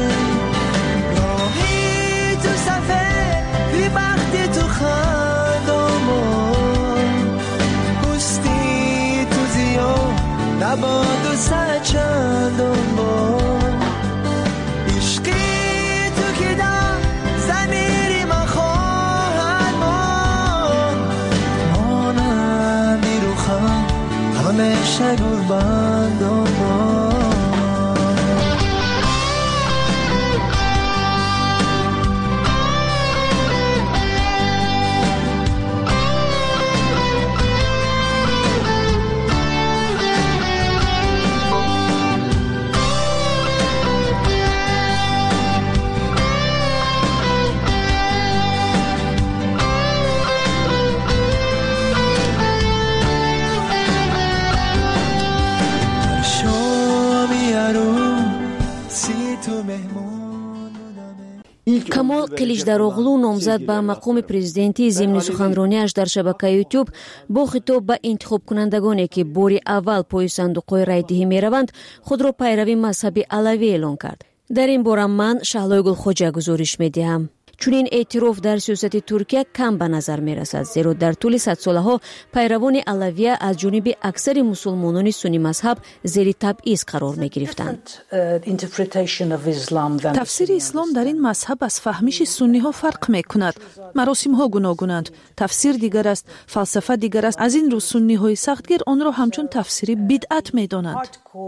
роҳи ту сафеди бахти ту хандомон, пӯсти ту зиёд набоду сад чандон бон, ишқи ту ки дар замири ман хоҳад монд, монанди рухам ҳамеша гулбандон бон. камол қиличдароғлу номзад ба мақоми президентӣ зимни суханронияш дар шабакаи ютуб бо хитоб ба интихобкунандагоне ки бори аввал пои сандуқҳои райдиҳӣ мераванд, худро пайрави мазҳаби алавӣ эълон кард. дар ин бора ман Шаҳлои Гулхоҷа гузориш медиҳам. чунин эътироф дар сиёсати Туркия кам ба назар мерасад, зеро дар тӯли садсолаҳо пайравони алавия аз ҷониби аксари мусулмонони сунни мазҳаб зери табъиз қарор мегирифтанд. тафсири ислом дар ин мазҳаб аз фаҳмиши сунниҳо фарқ мекунад. маросимҳо гуногунанд, тафсир дигар аст, фалсафа дигар аст. аз ин рӯ сунниҳои сахтгир онро ҳамчун тафсири бидъат медонанд.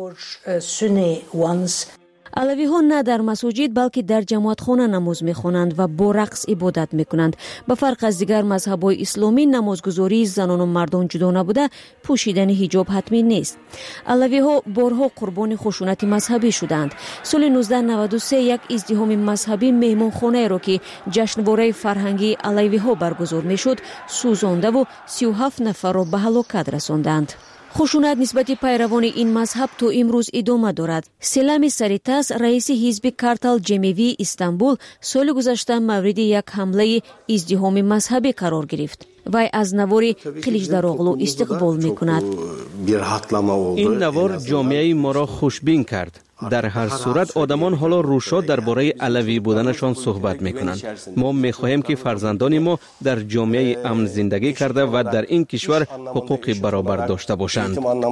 алавиҳо на дар масоҷид, балки дар ҷамоатхона намоз мехонанд ва бо рақс ибодат мекунанд. ба фарқ аз дигар мазҳабҳои исломӣ, намозгузории занону мардон ҷудо набуда, пӯшидани ҳиҷоб ҳатмӣ нест. алавиҳо борҳо қурбони хушунати мазҳабӣ шуданд. соли нуздаҳ наваду се як издиҳоми мазҳабӣ меҳмонхонаеро, ки ҷашнвораи фарҳангии алавиҳо баргузор мешуд, сӯзондаву сию ҳафт нафарро ба ҳалокат расонданд. хушунат нисбати пайравони ин мазҳаб то имрӯз идома дорад. Селами Саритас, раиси ҳизби Картал Ҷемевии Истанбул, соли гузашта мавриди як ҳамлаи издиҳоми мазҳабӣ қарор гирифт. вай аз навори қиличдароғлу истиқбол мекунад. ин навор ҷомеаи моро хушбин кард. дар ҳар сурат одамон ҳоло рӯшод дар бораи алавӣ буданашон суҳбат мекунанд. мо мехоҳем ки фарзандони мо дар ҷомеаи амн зиндагӣ карда ва дар ин кишвар ҳуқуқи баробар дошта бошанд.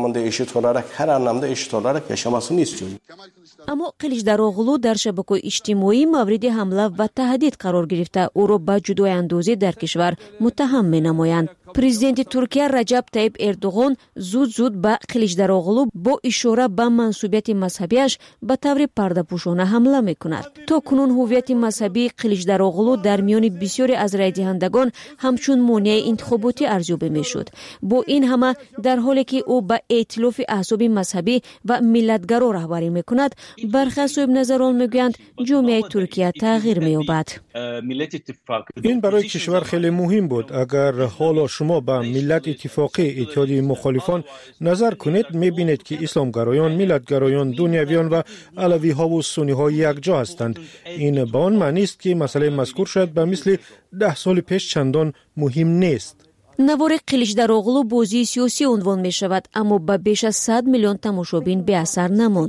аммо қиличдароғлу дар шабакаҳои иҷтимоӣ мавриди ҳамла ва таҳдид қарор гирифта, ӯро ба ҷудоиандозӣ дар кишвар муттаҳам менамоянд. президенти Туркия Раджаб Таyyip Эрдоган зуд зуд ба Қиличдароғлу бо ишора ба мансубияти мазҳабиаш ба таври пардапӯшона ҳамла мекунад. То кунун ҳуввияти мазҳабии Қиличдароғлу дар миёни бисёре аз райдиҳандагон ҳамчун монеаи интихоботӣ арзёбӣ мешуд. бо ин ҳама дар ҳоле ки ӯ ба эътилофи аҳзоби мазҳабӣ ва миллатгаро раҳбарӣ мекунад, бархи соҳибназарон мегӯянд ҷомеаи Туркия тағйир меёбад. ин барои кишвар хеле муҳим буд. агар ҳоло шумо ба миллат иттифоқӣ иттиҳоди мухолифон назар кунед, мебинед ки исломгароён, миллатгароён, дунявиён ва алавиҳову сунниҳо якҷо ҳастанд. ин ба он маънист ки масъалаи мазкур шояд ба мисли даҳ соли пеш чандон муҳим нест. навори Қиличдароғлу бозии сиёсӣ унвон мешавад, аммо ба беш аз сад миллион тамошобин беасар намонд.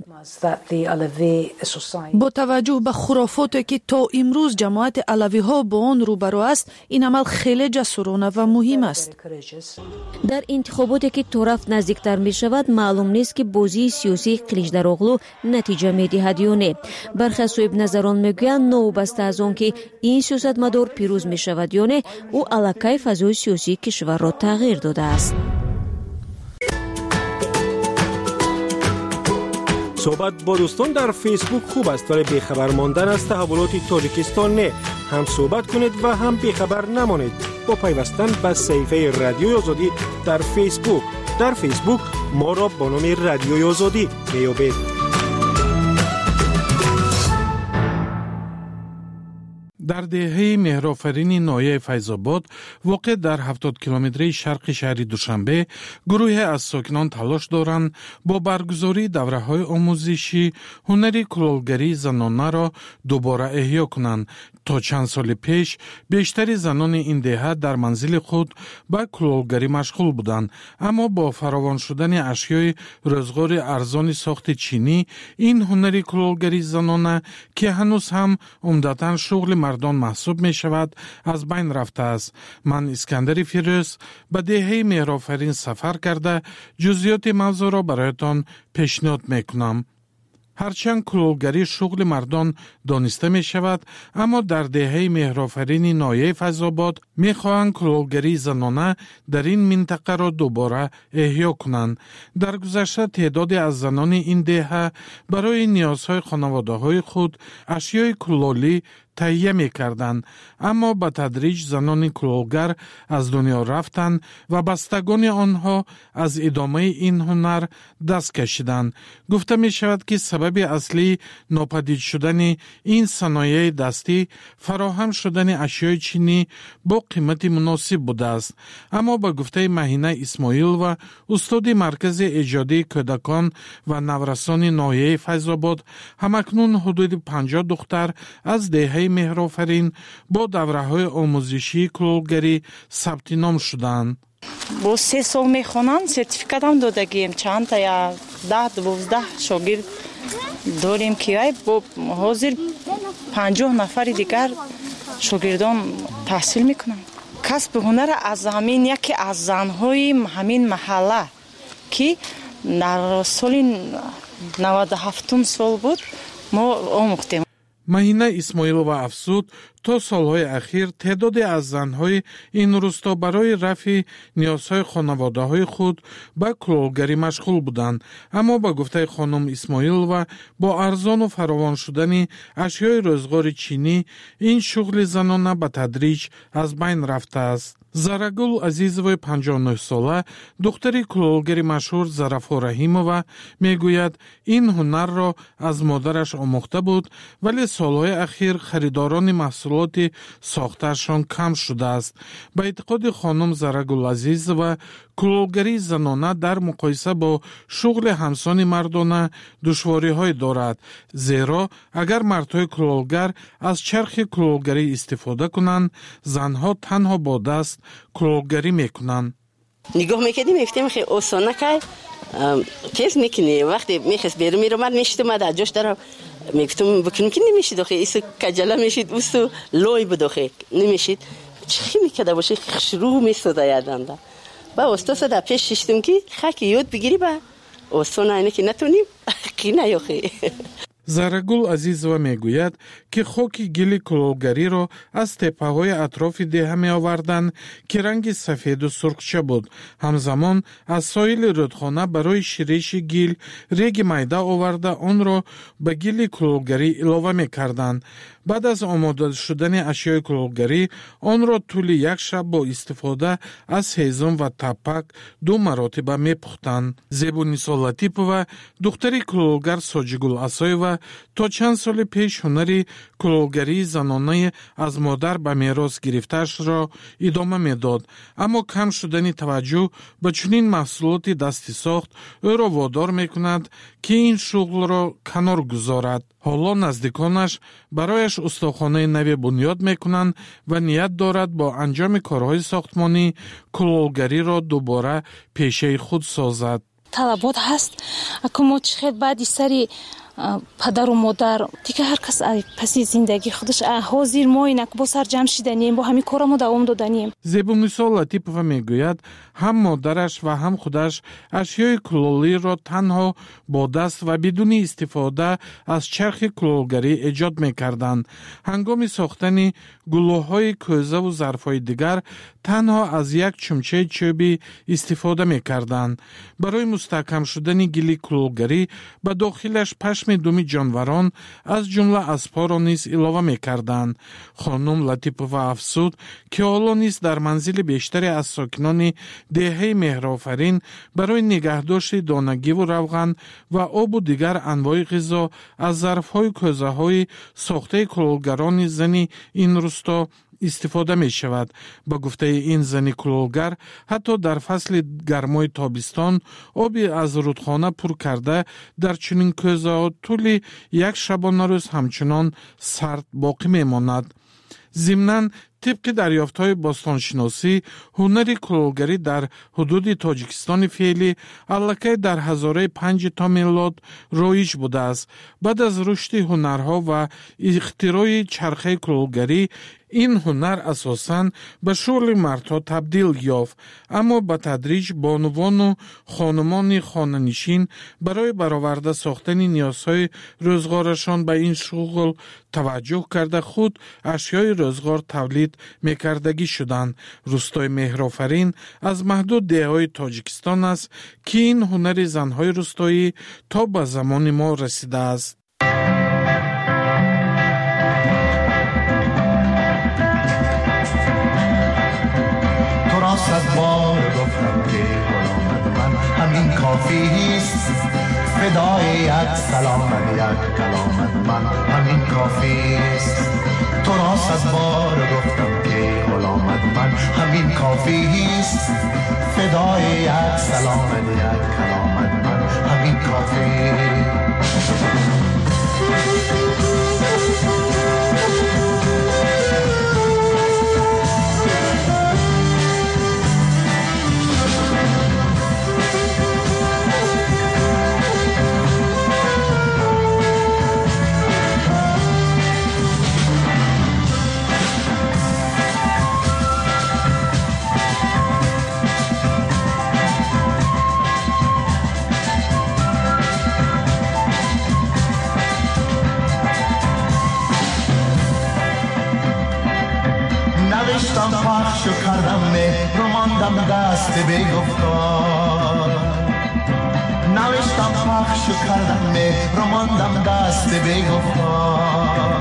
бо таваҷҷӯҳ ба хурофоте ки то имрӯз ҷамоати алавиҳо бо он рӯбаро аст, ин амал хеле ҷасурона ва муҳим аст. дар интихоботе ки то рафт наздиктар мешавад, маълум нест ки бозии сиёсии Қиличдароғлу натиҷа медиҳад ё не. бархи аз соҳибназарон мегӯянд новобаста аз он ки ин сиёсатмадор пирӯз мешавад ё не, ӯ аллакай фазои сиёсии кишварро тағйир додааст. صحبت با دوستان در فیسبوک خوب است ولی بیخبر ماندن از تحولات تاجیکستان نه. هم صحبت کنید و هم بیخبر نمانید با پیوستن به صفحه رادیوی آزادی در فیسبوک. در فیسبوک ما را با نام رادیوی آزادی بیابید. در دهه مهرآفرین ناحیه فیض‌آباد واقع در هفتاد کیلومتری شرق شهر دوشنبه، گروهی از ساکنان تلاش دارند با برگزاری دوره‌های آموزشی هنری کلالگری زنانه را دوباره احیا کنند. تا چند سال پیش بیشتر زنان این دهه در منزل خود به کلالگری مشغول بودند، اما با فراوان شدن اشیای روزگار ارزان ساخت چینی، این هنری کلالگری زنانه که هنوز هم عمدتاً شغل مردان محسوب می شود از بین رفته است. من اسکندر فیروز به دهه مهرآفرین سفر کرده جزئیات موضوع را برایتان پیشنهاد می کنم. هرچند کلالگری شغل مردان دانسته می شود، اما در دهه مهرآفرین ناحیه فیض‌آباد می خواهند کلالگری زنانه در این منطقه را دوباره احیا کنند. در گذشته تعدادی از زنان این دهه برای نیازهای خانواده های خود اشیای کلالی تهیه می کردند، اما به تدریج زنان کلالگر از دنیا رفتند و بستگان آنها از ادامه این هنر دست کشیدند. گفته می شود که سبب اصلی ناپدید شدن این صنایع دستی فراهم شدن اشیای چینی با قیمت مناسب بوده است. اما با گفته مهینه اسماعیل و استاد مرکز ایجادی کودکان و نورسان ناحیه فیض‌آباد، همکنون حدود پنجاه دختر از دهه مهرآفرین با دوره‌های آموزشی کلالگری ثبت نام شدند. با سه سال میخوانند، سرتیفیکات هم دادگیم. چند تا یا ده دوازده شاگرد داریم که با حاضر پنجاه نفر دیگر شاگردان تحصیل میکنند. کسب هنر از همین یکی از زنهای همین محله که در سال نود و هفت سال بود ما آموختیم. مهینه اسماعیل و افسود تا سالهای اخیر تعدادی از زنهای این روستا برای رفع نیازهای خانواده های خود به کلالگری مشغول بودند، اما با گفته خانم اسماعیل و با ارزان و فراوان شدن اشیای روزگار چینی، این شغل زنانه به تدریج از بین رفته است. زارگل عزیزوی پنجاه و نه ساله دختری کلالگری مشهور ظرفا رحیمова میگوید این هنر را از مادرش آموخته بود، ولی سالهای اخیر خریداران محصولات ساخته‌شان کم شده است. به اعتقاد خانم زارگل عزیزова کلالگری زنانه در مقایسه با شغل همسان مردانه دشواری‌های دارد، زیرا اگر مردهای کلالگر از چرخ کلالگری استفاده کنند، زنها تنها با دست کلالگری میکنند. نگاه میکردیم میفتیم خیلی آسانه که چیز میکنی، وقتی میخواست بیرون میرومد میشتم از جاش در میگفتم بکنم که نمیشید، آخه ایسو کجله میشید، اوستو لای بود، آخه نمیشید. چی میکرده باشه شروع میسوده یادم. با استاد در پیش ششتم که خاکی یاد بگیری با آسانه اینه که نتونیم کی نیاخه. Зарагул Азизова мегӯяд, ки хоки гили кулолгариро аз теппаҳои атрофи деҳа меоварданд, ки ранги сафеду сурхча буд. Ҳамзамон аз соҳили рӯдхона барои шириши гил реги майда оварда онро ба гили кулолгарӣ илова мекарданд. баъд аз омода шудани ашёи кулолгарӣ онро тӯли як шаб бо истифода аз ҳезум ва таппак ду маротиба мепухтанд. Зебуниса Латипова, духтари кулолгар Соҷигул Асоева, то чанд соли пеш ҳунари кулолгарии занона аз модар ба мерос гирифтаашро идома медод, аммо кам шудани таваҷҷӯҳ ба чунин маҳсулоти дасти сохт ӯро водор мекунад, ки ин шуғлро канор гузорад. ҳоло наздиконаш барояш устохонаи нави бунёд мекунанд ва ният дорад бо анҷоми корҳои сохтмонӣ кулолгариро дубора пешаи худ созад. талабот ҳаст, ако мо чихел баъди сари падару модар дига ҳар кас паси зиндагии худаш ҳозир мо инак бо сарҷамъ шиданем, бо ҳамин корамо давом доданем. Зебуниса Латипова мегӯяд, ҳам модараш ва ҳам худаш ашёи кулолиро танҳо бо даст ва бидуни истифода аз чархи кулолгарӣ эҷод мекарданд. ҳангоми сохтани гулӯҳои кӯзаву зарфҳои дигар танҳо аз як чумчаи чӯбӣ истифода мекарданд. барои мустаҳкам шудани гили кулолгарӣ ба дохилаш пашми думи ҷонварон аз ҷумла аспҳоро низ илова мекарданд. хонум Латипова афзуд, ки ҳоло низ дар манзили бештаре аз сокинони деҳаи Меҳрофарин барои нигаҳдошти донагиву равған ва обу дигар анвои ғизо аз зарфҳои кӯзаҳои сохтаи кулолгарони зани ин рӯсто истифода мешавад. ба гуфтаи ин зани кулолгар, ҳатто дар фасли гармои тобистон оби аз рудхона пур карда дар чунин кӯзаҳо тӯли як шабонарӯз ҳамчунон сард боқӣ мемонад. зимнан тибқи дарёфтҳои бостоншиносӣ, ҳунари кулолгарӣ дар ҳудуди Тоҷикистони феълӣ аллакай дар ҳазораи панҷи то миллод роиҷ будааст. баъд аз рушди ҳунарҳо ва ихтирои чархаи кулолгарӣ, ин ҳунар асосан ба шуғли мардҳо табдил ёфт, аммо ба тадриҷ бонувону хонумони хонанишин барои бароварда сохтани ниёзҳои рӯзғорашон ба ин шуғл таваҷҷӯҳ карда худ ашёи рӯзғор тавлид мекардагӣ шуданд. рӯстои Меҳрофарин аз маҳдуд деҳаҳои Тоҷикистон аст, ки ин ҳунари занҳои рӯстоӣ то ба замони мо расидааст. صد بار گفتم که غلامت من همین کافیست، فدای یک سلامت یک کلامت من همین کافیست. تو را صد بار گفتم که غلامت من همین کافیست، فدای یک سلامت یک کلامت من همین کافیست. نوشتم پخش و کردم مهر و ماندم دست بیگفتار، نوشتم پخش و کردم مهر و ماندم دست بیگفتار.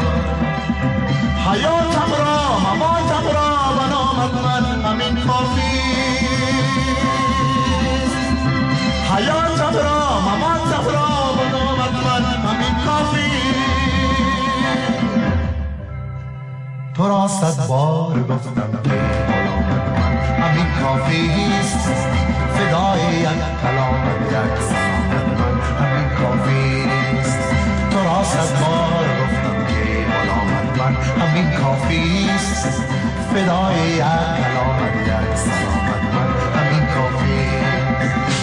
حیاتم را مماتم را به نامت من همین کافیست، حیاتم را مماتم را به نامت من همین کافیست. تو را صد بار گفتم که غلامت من همین کافیست، فدای یک کلامت یک سلامت من همین کافیست. تو را صد بار گفتم که غلامت من همین کافیست، فدای یک کلامت یک سلامت من همین کافیست.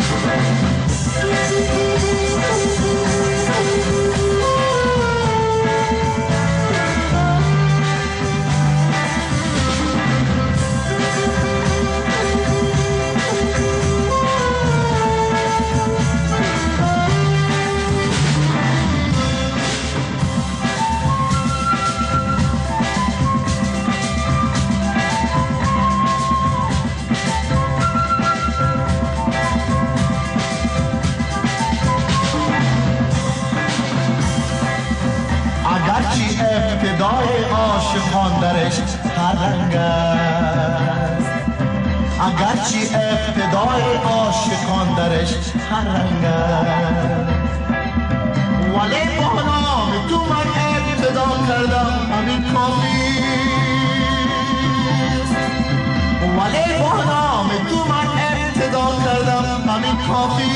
اگرچه ابتدای عاشقان درش هر رنگ است، ولی با نام تو من ابتدا کردم همین کافی است، ولی با نام تو من ابتدا کردم همین کافی.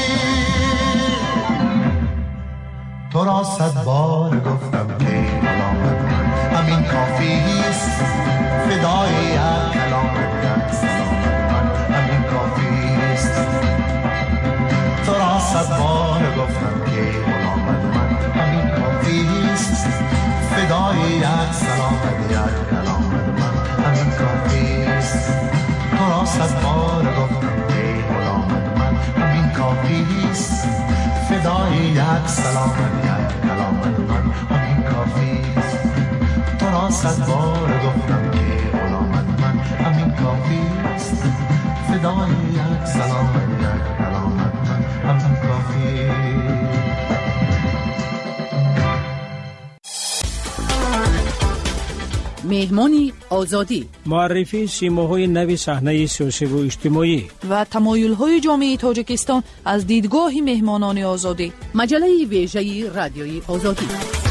تو را صد بار گفتم که علامت من همین کافی است، فدای یک کلام یک سلامت من همین کافی است. تو را صد بار گفتم که علامت من همین کافی است، فدای یک سلامت یک کلامت من همین کافی است. تو را صد بار گفتم که علامت من همین کافی است، فدای یک سلامت یک کلامت من همین کافی است. تو را صد بار گفتم که علامت من همین کافی است، فدای یک سلامت یک کلامت من همین کافی است. مهمانی آزادی، معرفی سیماهای نوی صحنه سیاسی و اجتماعی و تمایل‌های جامعه تاجیکستان از دیدگاه مهمانان آزادی. مجله ویژه رادیوی آزادی.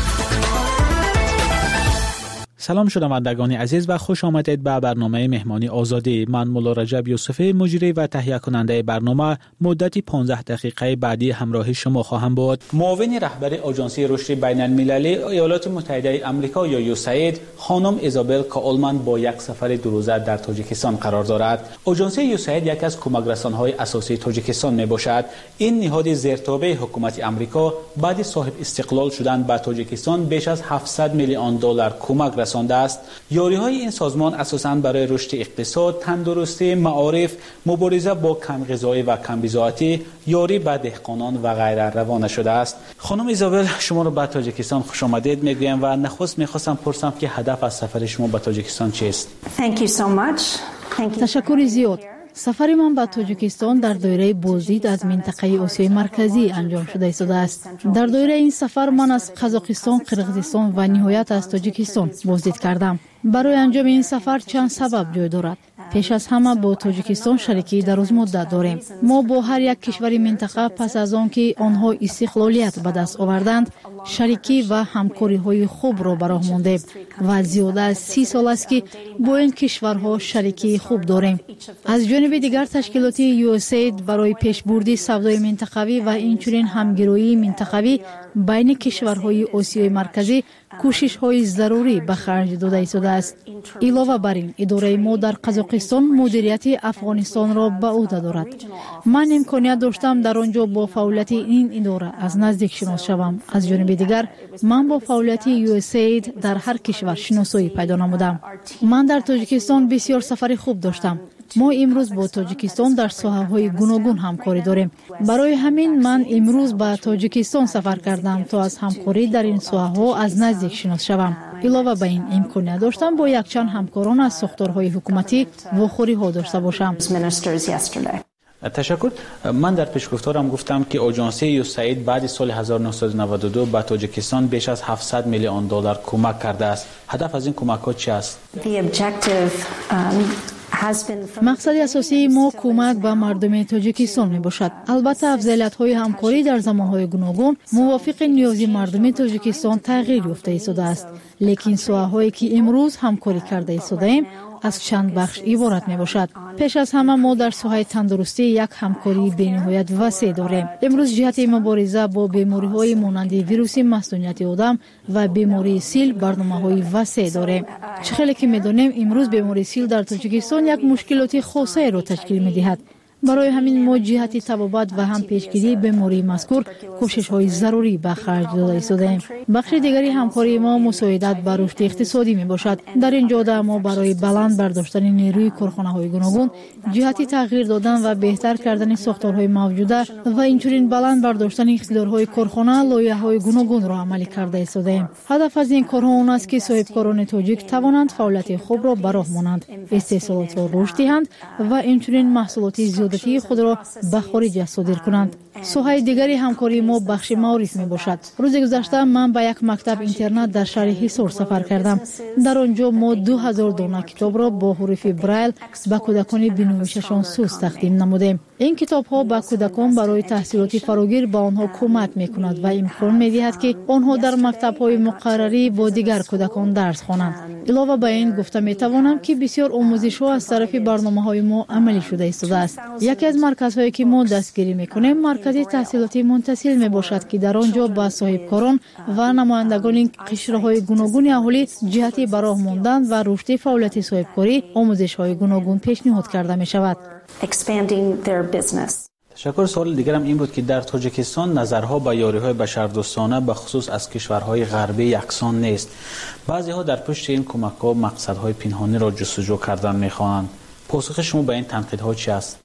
سلام شنوندگان عزیز و خوش آمدید به برنامه مهمانی آزادی. من مولا رجب یوسفی، مجری و تهیه کننده برنامه، مدتی پانزده دقیقه بعدی همراه شما خواهم بود. معاون رهبر آژانسی رشد بین المللی ایالات متحده آمریکا یا یوساید، خانم ایزابل کاولمن با یک سفر دو روزه در تاجیکستان قرار دارد. آژانسی یوساید یک از کمک رسان‌های اساسی تاجیکستان میباشد. این نهاد زیرتابع حکومت آمریکا بعد صاحب استقلال شدن به تاجیکستان بیش از هفتصد میلیون دلار کمک رسانده است. یاری‌های این سازمان اساساً برای رشد اقتصاد، تندرستی، معارف، مبارزه با کم غذایی و کم بضاعتی، یاری به دهقانان و غیره روانه شده است. خانم ایزابل، شما رو به تاجیکستان خوش آمدید میگویم و نخست میخواستم پرسم که هدف از سفر شما به تاجیکستان چیست؟ تشکر زیاد. سفر من به تاجیکستان در دایره بازدید از منطقه آسیای مرکزی انجام شده ایستاده است. در دایره این سفر من از قزاقستان، قرقیزستان و نهایت از تاجیکستان بازدید کردم. برای انجام این سفر چند سبب جای دارد. پیش از همه با تاجیکستان شریکی دراز مدت داریم. ما با هر یک کشور منطقه پس از آن که آنها استقلالیت به دست آوردند شریکی و همکاری های خوب را به راه ماندیم و زیاده از سی سال است که با این کشورها شریکی خوب داریم. از جانب دیگر تشکیلات یو اس اید برای پیشبرد سودای منطقوی و اینچنین همگرایی منطقوی بین کشورهای آسیای مرکزی کوشش های ضروری به خرج داده ایستاده است. علاوه بر این اداره ما در قزاقستان مدیریت افغانستان را به عهده دارد. من امکانیت داشتم در آنجا با فعالیت این اداره از نزدیک شناس شوم. از جانب دیگر من با فعالیت یو اس اید در هر کشور شناسایی پیدا نمودم. من در تاجیکستان بسیار سفر خوب داشتم. ما امروز با تاجیکستان در ساحه‌های گوناگون همکاری داریم. برای همین من امروز به تاجیکستان سفر کردم تا از همکاری در این ساحه‌ها از نزدیک شناس شوم. علاوه بر این امکانیت داشتم با یک چند همکاران از ساختارهای حکومتی واخوری‌ها داشته باشم. تشکر. من در پیشگفتارم گفتم که آژانسی یوساید بعد سال هزار و نهصد و نود و دو به تاجیکستان بیش از هفتصد میلیون دلار کمک کرده است. هدف از این کمک‌ها چی است؟ مقصد اساسی ما کمک به مردم تاجیکستان می باشد. البته افضلیت های همکاری در زمانهای گوناگون موافق نیاز مردم تاجیکستان تغییر یافته ایستاده است، لیکن ساحه‌هایی که امروز همکاری کرده ایستاده ایم از چند بخش عبارت می باشد. پیش از همه ما در ساحه تندرستی یک همکاری بی‌نهایت وسیع داریم. امروز جهت مبارزه با بیماری‌های مانند ویروس مسمومیت آدم و بیماری سیل برنامه‌های وسیع داریم. چه خیلی که می‌دانیم امروز بیماری سیل در تاجیکستان یک مشکلات خاصه را تشکیل می‌دهد. برای همین ما جهت تبابت و هم پیشگیری بیماری مذکور کوشش‌های ضروری به خرج داده ایستاده‌ایم. بخش دیگری همکاری ما مساعدت بر رشد اقتصادی میباشد. در این جهت ما برای بلند برداشتن نیروی کارخانه‌های گوناگون جهت تغییر دادن و بهتر کردن ساختارهای موجوده و اینچنین بلند برداشتن اقتدارهای کارخانه لایحه‌های گوناگون را عملی کرده ایستاده‌ایم. هدف از این کارها آن است که صاحبکاران تاجیک توانند فعالیت خود را به راه مانند، استحصالات را رشد دهند و اینچنین محصولات زیاد وارداتی خود را به خارج صادر کنند. سوهای دیگری همکاری ما بخش معارف می باشد. روز گذشته من به یک مکتب اینترنت در شهر حصار سفر کردم. در آنجا ما دو هزار دانه کتاب را با حروف برایل به کودکان بینویششان سوز تقدیم نمودیم. این کتاب ها به کودکان برای تحصیلات فراگیر به آنها کمک می کند و امکان می دهد که آنها در مکتب های مقرری با دیگر کودکان درس خوانند. علاوه بر این گفته می توانم که بسیار آموزش ها از طرف برنامه های ما عملی شده ایستاده است. یکی از مرکزهایی که ما دستگیری می کنیم مرکز تحصیلاتی منتسل می باشد که در آنجا با صاحبکاران و نمایندگان قشرهای گوناگون اهالی جهت به راه ماندن و رشد فعالیت صاحبکاری آموزش های گوناگون پیشنهاد کرده می شود. تشکر. سوال دیگرم این بود که در تاجیکستان نظرها به یاری‌های بشردوستانه به خصوص از کشورهای غربی یکسان نیست. بعضی‌ها در پشت این کمک‌ها مقصدهای پنهانی را جستجو کردن می‌خواهند. پاسخ شما به این تنقیدها چی است؟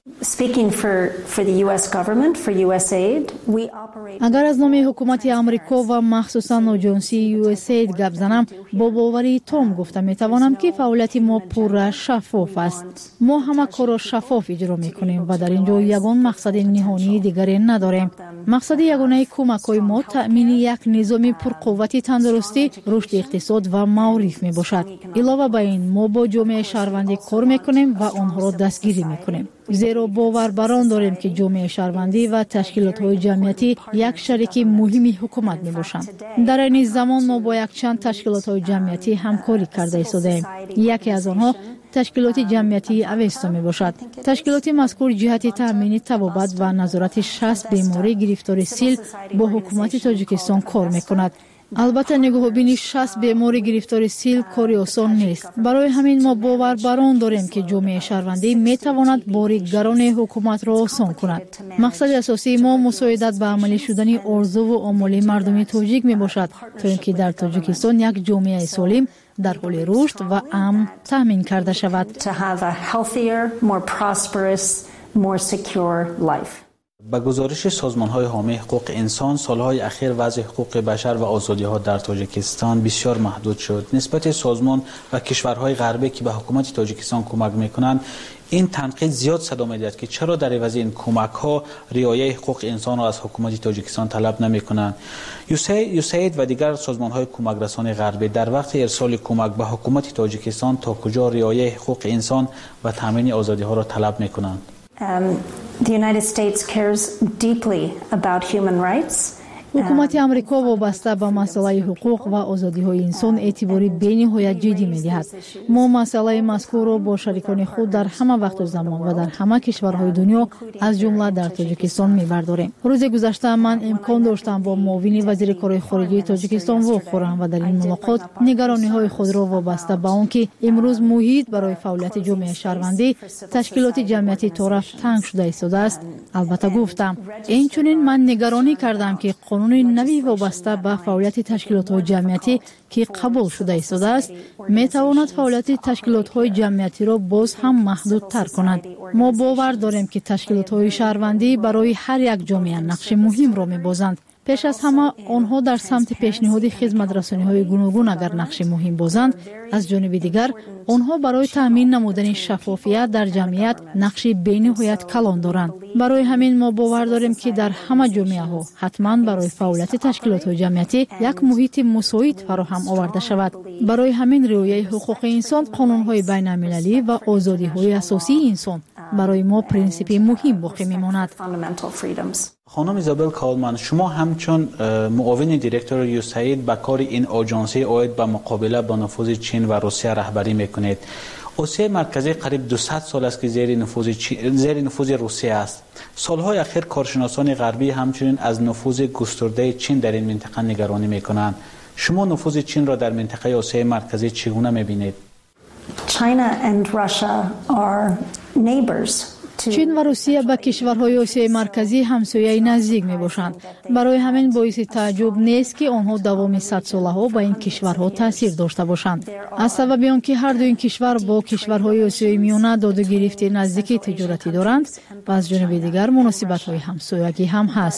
اگر از نام حکومت آمریکا و مخصوصا آژانس یو اس اید گپ زنم، با باوری تام گفته می توانم که فعالیت ما پر شفاف است. ما همه کار شفاف اجرا می کنیم و در اینجا یگان مقصد نهانی دیگری نداریم. مقصد یگانه کمک‌های ما تأمین یک نظام پرقوت تندرستی، رشد اقتصاد و معارف می باشد. علاوه بر این ما با جامعه شهروندی کار می کنیم و آنها را دستگیری می کنیم. زیرا باور بر آن داریم که جامعه شهروندی و تشکیلات‌های جمعیتی یک شریک مهمی حکومت می باشند. در این زمان ما با یک چند تشکیلات‌های جمعیتی همکاری کرده ایستاده‌ایم. یکی از آنها تشکیلات جمعیتی اوستا می باشد. تشکیلات مذکور جهت تامین طبابت و نظارت شصت بیماری گرفتار سیل با حکومت تاجیکستان کار می کند. البته نگاه بینی شصت بیماری گرفتار سیل کاری آسان نیست. برای همین ما باور بر آن داریم که جامعه شهروندی می تواند بار گران حکومت را آسان کند. مقصد اساسی ما مساعدت به عملی شدن آرزو و آمال مردم تاجیک می باشد تا اینکه در تاجیکستان یک جامعه سالم در حال رشد و امن تامین کرده شود. با گزارش سازمان‌های حامی حقوق انسان، سالهای اخیر وضع حقوق بشر و آزادی‌ها در تاجیکستان بسیار محدود شد. نسبت سازمان و کشورهای غربی که به حکومت تاجیکستان کمک می‌کنند، این تنقید زیاد صدا می‌دهد که چرا در عوض این کمک‌ها رعایت حقوق انسان را از حکومت تاجیکستان طلب نمی‌کنند. یوسید و دیگر سازمان‌های کمک رسان غربی در وقت ارسال کمک به حکومت تاجیکستان تا کجا رعایت حقوق انسان و تامین آزادی‌ها را طلب می‌کنند؟ Um, the United States cares deeply about human rights. حکومت آمریکا وابسته به مسئله حقوق و آزادی‌های انسان اعتباری بی‌نهایت جدی می‌دهد. ما مسئله مذکور را با شریکان خود در همه وقت و زمان و در همه کشورهای دنیا از جمله در تاجیکستان می‌برداریم. روز گذشته من امکان داشتم با معاون وزیر کار خارجه تاجیکستان واخورم و در این ملاقات نگرانی‌های خود را وابسته به آنکه امروز محیط برای فعالیت جامعه شهروندی تشکیلات جمعیتی طرف تنگ شده ایستاده است. البته گفتم اینچنین من نگرانی کردم که قانون نوی وابسته به فعالیت تشکیلات‌های جمعیتی که قبول شده ایستاده است می‌تواند فعالیت تشکیلات‌های جمعیتی را باز هم محدودتر کند. ما باور داریم که تشکیلات‌های شهروندی برای هر یک جامعه نقش مهم را می‌بازند. پیش از همه آنها در سمت پیشنهاد خدمت رسانی‌های گوناگون اگر نقش مهم بازند، از جانب دیگر آنها برای تامین نمودن شفافیت در جمعیت نقش بی‌نهایت کلان دارند. برای همین ما باور داریم که در همه جامعه‌ها حتما برای فعالیت تشکیلات جمعیتی یک محیط مساعد فراهم آورده شود. برای همین رعایت حقوق انسان، قانون‌های بین‌المللی و آزادی‌های اساسی انسان برای ما پرینسیپ مهم باقی می‌ماند. خانم ایزابل کالمن، شما همچون معاون دیرکتور یوسید به کار این آژانسی آید به مقابله با نفوذ چین و روسیه رهبری میکنید. آسیای مرکزی قریب دویست سال است که زیر نفوذ چین، زیر نفوذ روسیه است. سالهای اخیر کارشناسان غربی همچنین از نفوذ گسترده چین در این منطقه نگرانی میکنند. شما نفوذ چین را در منطقه آسیای مرکزی چگونه میبینید؟ China and Russia are neighbors. چین و روسیه به کشورهای آسیای مرکزی همسایه نزدیک می باشند. برای همین باعث تعجب نیست که آنها دوام صد ساله ها به این کشورها تاثیر داشته باشند. از سبب آنکه هر دو این کشور با کشورهای آسیای میانه داد و گرفت نزدیکی تجارتی دارند و از جانب دیگر مناسبت های همسایگی هم هست.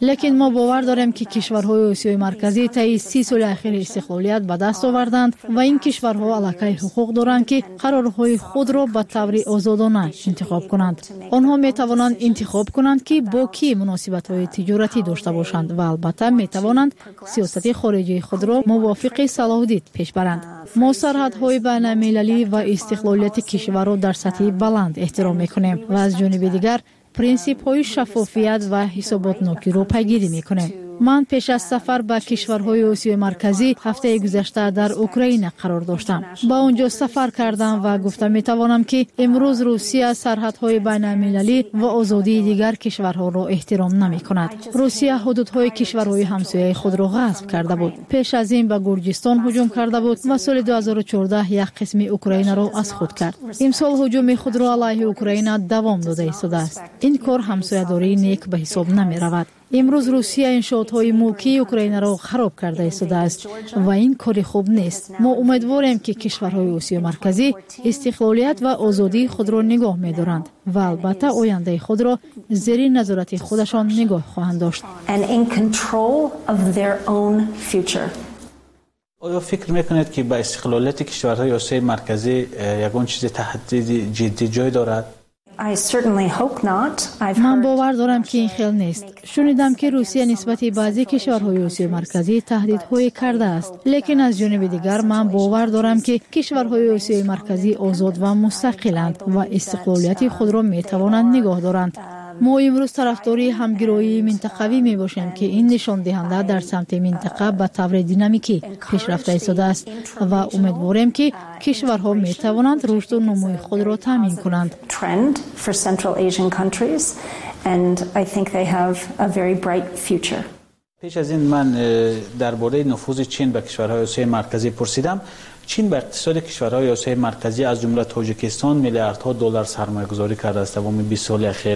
لیکن ما باور داریم که کشورهای آسیای مرکزی طی سی سال اخیر استقلالیت به دست آوردند و این کشورها علاقه حقوق دارند که قرارهای خود را به طور آزادانه انتخاب کنند. آنها می توانند انتخاب کنند که با کی مناسبت‌های تجارتی داشته باشند و البته می توانند سیاست خارجی خود را موافق صلاح دید پیش برند. ما سرحدهای بین المللی و استقلالیت کشور را در سطح بلند احترام می‌کنیم و از جانب دیگر پرینسیپ های شفافیت و حسابات نوکی رو پیگیری میکنیم. من پیش از سفر به کشورهای آسیای مرکزی هفته گذشته در اوکراین قرار داشتم. با اونجا سفر کردم و گفتم میتوانم که امروز روسیه سرحدهای بین المللی و آزادی دیگر کشورها را احترام نمی کند. روسیه حدودهای کشورهای همسایه خود را غصب کرده بود. پیش از این به گرجستان هجوم کرده بود و سال دو هزار و چهارده یک قسم اوکراین را از خود کرد. امسال هجوم خود را علیه اوکراین دوام داده ایستاده است. این کار همسایه‌داری نیک به حساب نمی رود. امروز روسیه انشاءات‌های ملکی اوکراین را خراب کرده ایستاده است و این کار خوب نیست. ما امیدواریم که کشورهای آسیای مرکزی استقلالیت و آزادی خود را نگاه می‌دارند و البته آینده خود را زیر نظارت خودشان نگاه خواهند داشت. آیا فکر می‌کنید که به استقلالیت کشورهای آسیای مرکزی یگان چیز تهدید جدی جای دارد؟ من باور دارم که این خیلی نیست. شنیدم که روسیه نسبت بعضی کشورهای آسیای مرکزی تهدیدهای کرده است، لیکن از جانب دیگر من باور دارم که کشورهای آسیای مرکزی آزاد و مستقلند و استقلالیت خود را میتوانند نگاه دارند. ما امروز طرفداری همگرایی منطقوی می باشیم که این نشان دهنده در سمت منطقه به طور دینامیکی پیشرفته ایستاده است و امیدواریم که کشورها می توانند رشد و نمو خود را تامین کنند. پیش از این من درباره نفوذ چین به کشورهای آسیای مرکزی پرسیدم. چین به اقتصاد کشورهای آسیای مرکزی از جمله تاجیکستان میلیاردها دلار سرمایه گذاری کرده است تمام بیست سال اخیر،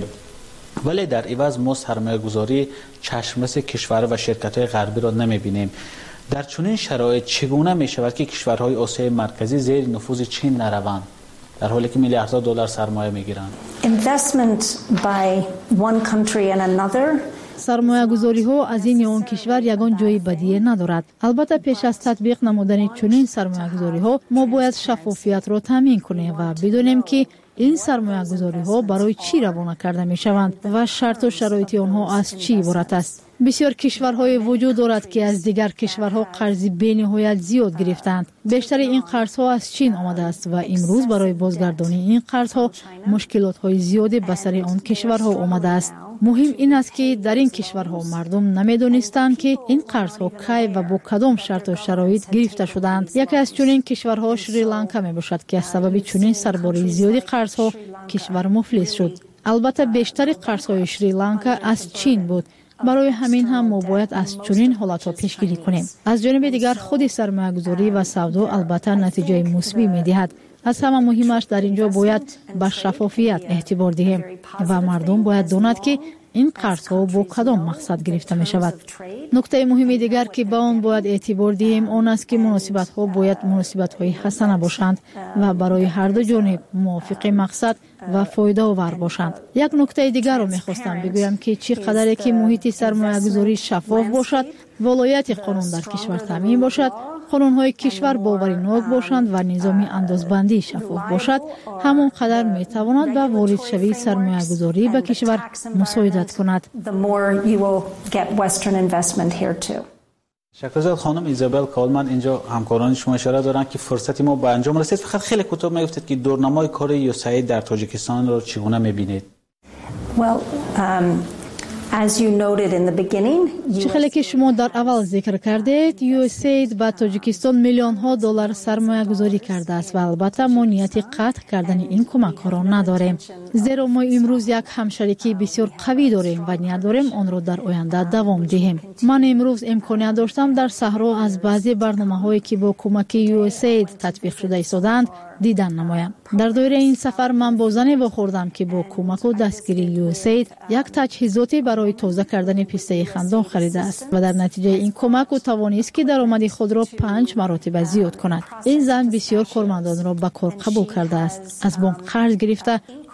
ولی در عوض ما سرمایه گذاری چشمرس کشور و شرکت‌های غربی را نمی‌بینیم. در چنین شرایط چگونه می‌شود که کشورهای آسیای مرکزی زیر نفوذ چین نروند در حالی که میلیاردها دلار سرمایه می‌گیرند؟ Investment by one country and another سرمایه گذاری ها از این یا آن کشور یگان جای بدیه ندارد. البته پیش از تطبیق نمودن چنین سرمایه گذاری ها ما باید شفافیت را تامین کنیم و بدونیم که این سرمایه گذاری ها برای چی روانه کرده می شوند و شرط و شرایط آنها از چی عبارت است. بسیار کشورهای وجود دارد که از دیگر کشورها قرض بی‌نهایت زیاد گرفتند. بیشتر این قرضها از چین آمده است و امروز برای بازگردانی این قرضها مشکلات های زیادی به سر آن کشورها آمده است. مهم این است که در این کشورها مردم نمیدانستند که این قرضها کی و با کدام شرط و شرایط گرفته شدند. یکی از چنین کشورها شریلانکا می باشد که از سبب چنین سرباری زیادی قرضها کشور مفلس شد. البته بیشتر قرضهای شریلانکا از چین بود. برای همین هم ما باید از چنین حالتها پیشگیری کنیم. از جانب دیگر خود سرمایه‌گذاری و سودا البته نتیجه مثبت می‌دهد. از همه مهمش در اینجا باید به شفافیت اعتبار دهیم و مردم باید داند که این قرضها با کدام مقصد گرفته می شود. نکته مهمی دیگر که به آن باید اعتبار دهیم آن است که مناسبت ها باید مناسبت های حسنه باشند و برای هر دو جانب موافق مقصد و فایده آور باشند. یک نکته دیگر رو می‌خواستم بگویم که چقدر که محیط سرمایه گذاری شفاف باشد، ولایت قانون در کشور تامین باشد، قانون‌های کشور باورناک باشند و نظام اندازبندی شفاف باشد، همون قدر می‌تواند به وارد شوی سرمایه‌گذاری به کشور مساعدت کند. شکرزاد خانم ایزابل کالمن اینجا همکاران شما اشاره دارند که فرصتی ما به انجام رسید. فقط خیلی کوتاه میگفتید که دورنمای کار یوساید در تاجیکستان را چگونه می‌بینید؟ Well, um... As you noted in the beginning, چخلی که شما در اول ذکر کردید، یو اس اید به تاجیکستان میلیون ها دلار سرمایه گذاری کرده است و البته ما نیت قطع کردن این کمک را نداریم، زیرا ما امروز یک همشریکی بسیار قوی داریم و نیت داریم آن را در آینده دوام دهیم. من امروز امکانیت داشتم در صحرا از بعضی برنامه هایی که با کمک یو اس اید تطبیق شده ایستادند دیدن نمایم. در دوره این سفر من با زنی واخوردم که با کمک و دستگیری یو اس اید یک تجهیزاتی برای تازه کردن پیسته خندان خریده است و در نتیجه این کمک او توانست که درآمد خود را پنج مراتب زیاد کند. این زن بسیار کارمندان را به کار قبول کرده است. از بانک قرض گرفته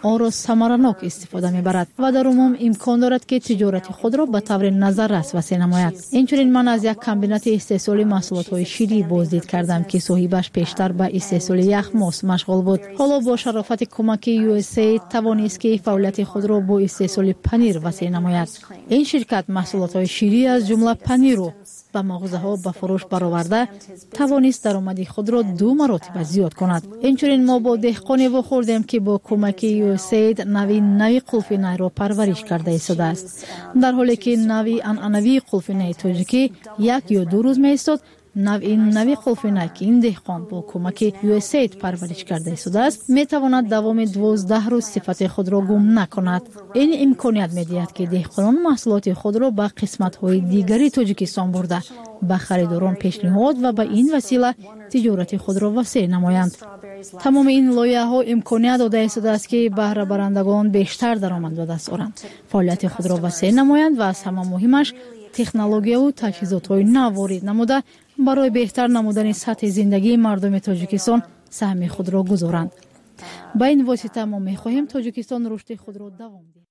آن را ثمرناک استفاده میبرد و در عموم امکان دارد که تجارت خود را به طور نظررس وسیع نماید. اینچنین من از یک کمبینات استحصال محصولات های شیری بازدید کردم که صاحبش پیشتر به استحصال یخ-ماست مشغول بود. حالا با شرافت کمک یو اس ای توانست که فعالیت خود را با استحصال پنیر وسیع نماید. این شرکت محصولات های شیری از جمله پنیر را به مغازه ها به فروش برآورده توانست درآمد خود را دو مراتب زیاد کند. اینچنین ما با دهقانی واخوردیم که با کمک یو اس ای نوی نوی قلف نی را پرورش کرده ایستاده است. در حالی که نوی عنعنوی قلف نی تاجیکی یک یا دو روز می ایستاد، نوی نوی قلف نی که این دهقان با کمک یو اس ای پرورش کرده ایستاده است می تواند دوام دوازده روز صفت خود را گم نکند. این امکانیت می دهد که دهقانان محصولات خود را به قسمت های دیگری تاجیکستان برده به خریداران پیشنهاد و به این وسیله تجارت خود را وسیع نمایند. تمام این لایحه ها امکانیت داده ایستاده است که بهره برندگان بیشتر درآمد به دست آورند، فعالیت خود را وسیع نمایند و از همه مهمش تکنولوژی و تجهیزات های نو وارد نموده برای بهتر نمودن سطح زندگی مردم تاجیکستان سهم خود را گذارند. با این واسطه ما می‌خواهیم تاجیکستان رشد خود را دوام دهد.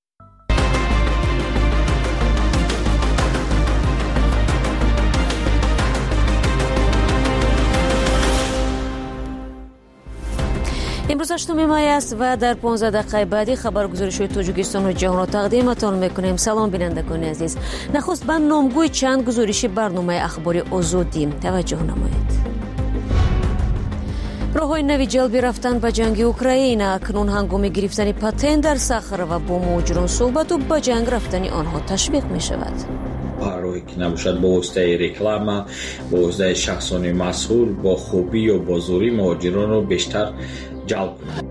امروز هشتم مای است و در پانزده دقیقه بعدی خبرگزاری‌های تاجیکستان و جهان را تقدیمتان می‌کنیم. سلام بینندگان عزیز. نخست به نامگوی چند گزارش برنامه اخباری آزادی توجه نمایید. راه‌های نوی جلبی رفتن به جنگ اوکراین اکنون هنگام گرفتن پتنت در صخره و با مهاجران صحبت و به جنگ رفتن آنها تشویق می‌شود. راهی که نباشد با واسطه رکلام، با واسطه شخصان مسئول با خوبی یا با زوری مهاجران را بیشتر جلب کنند.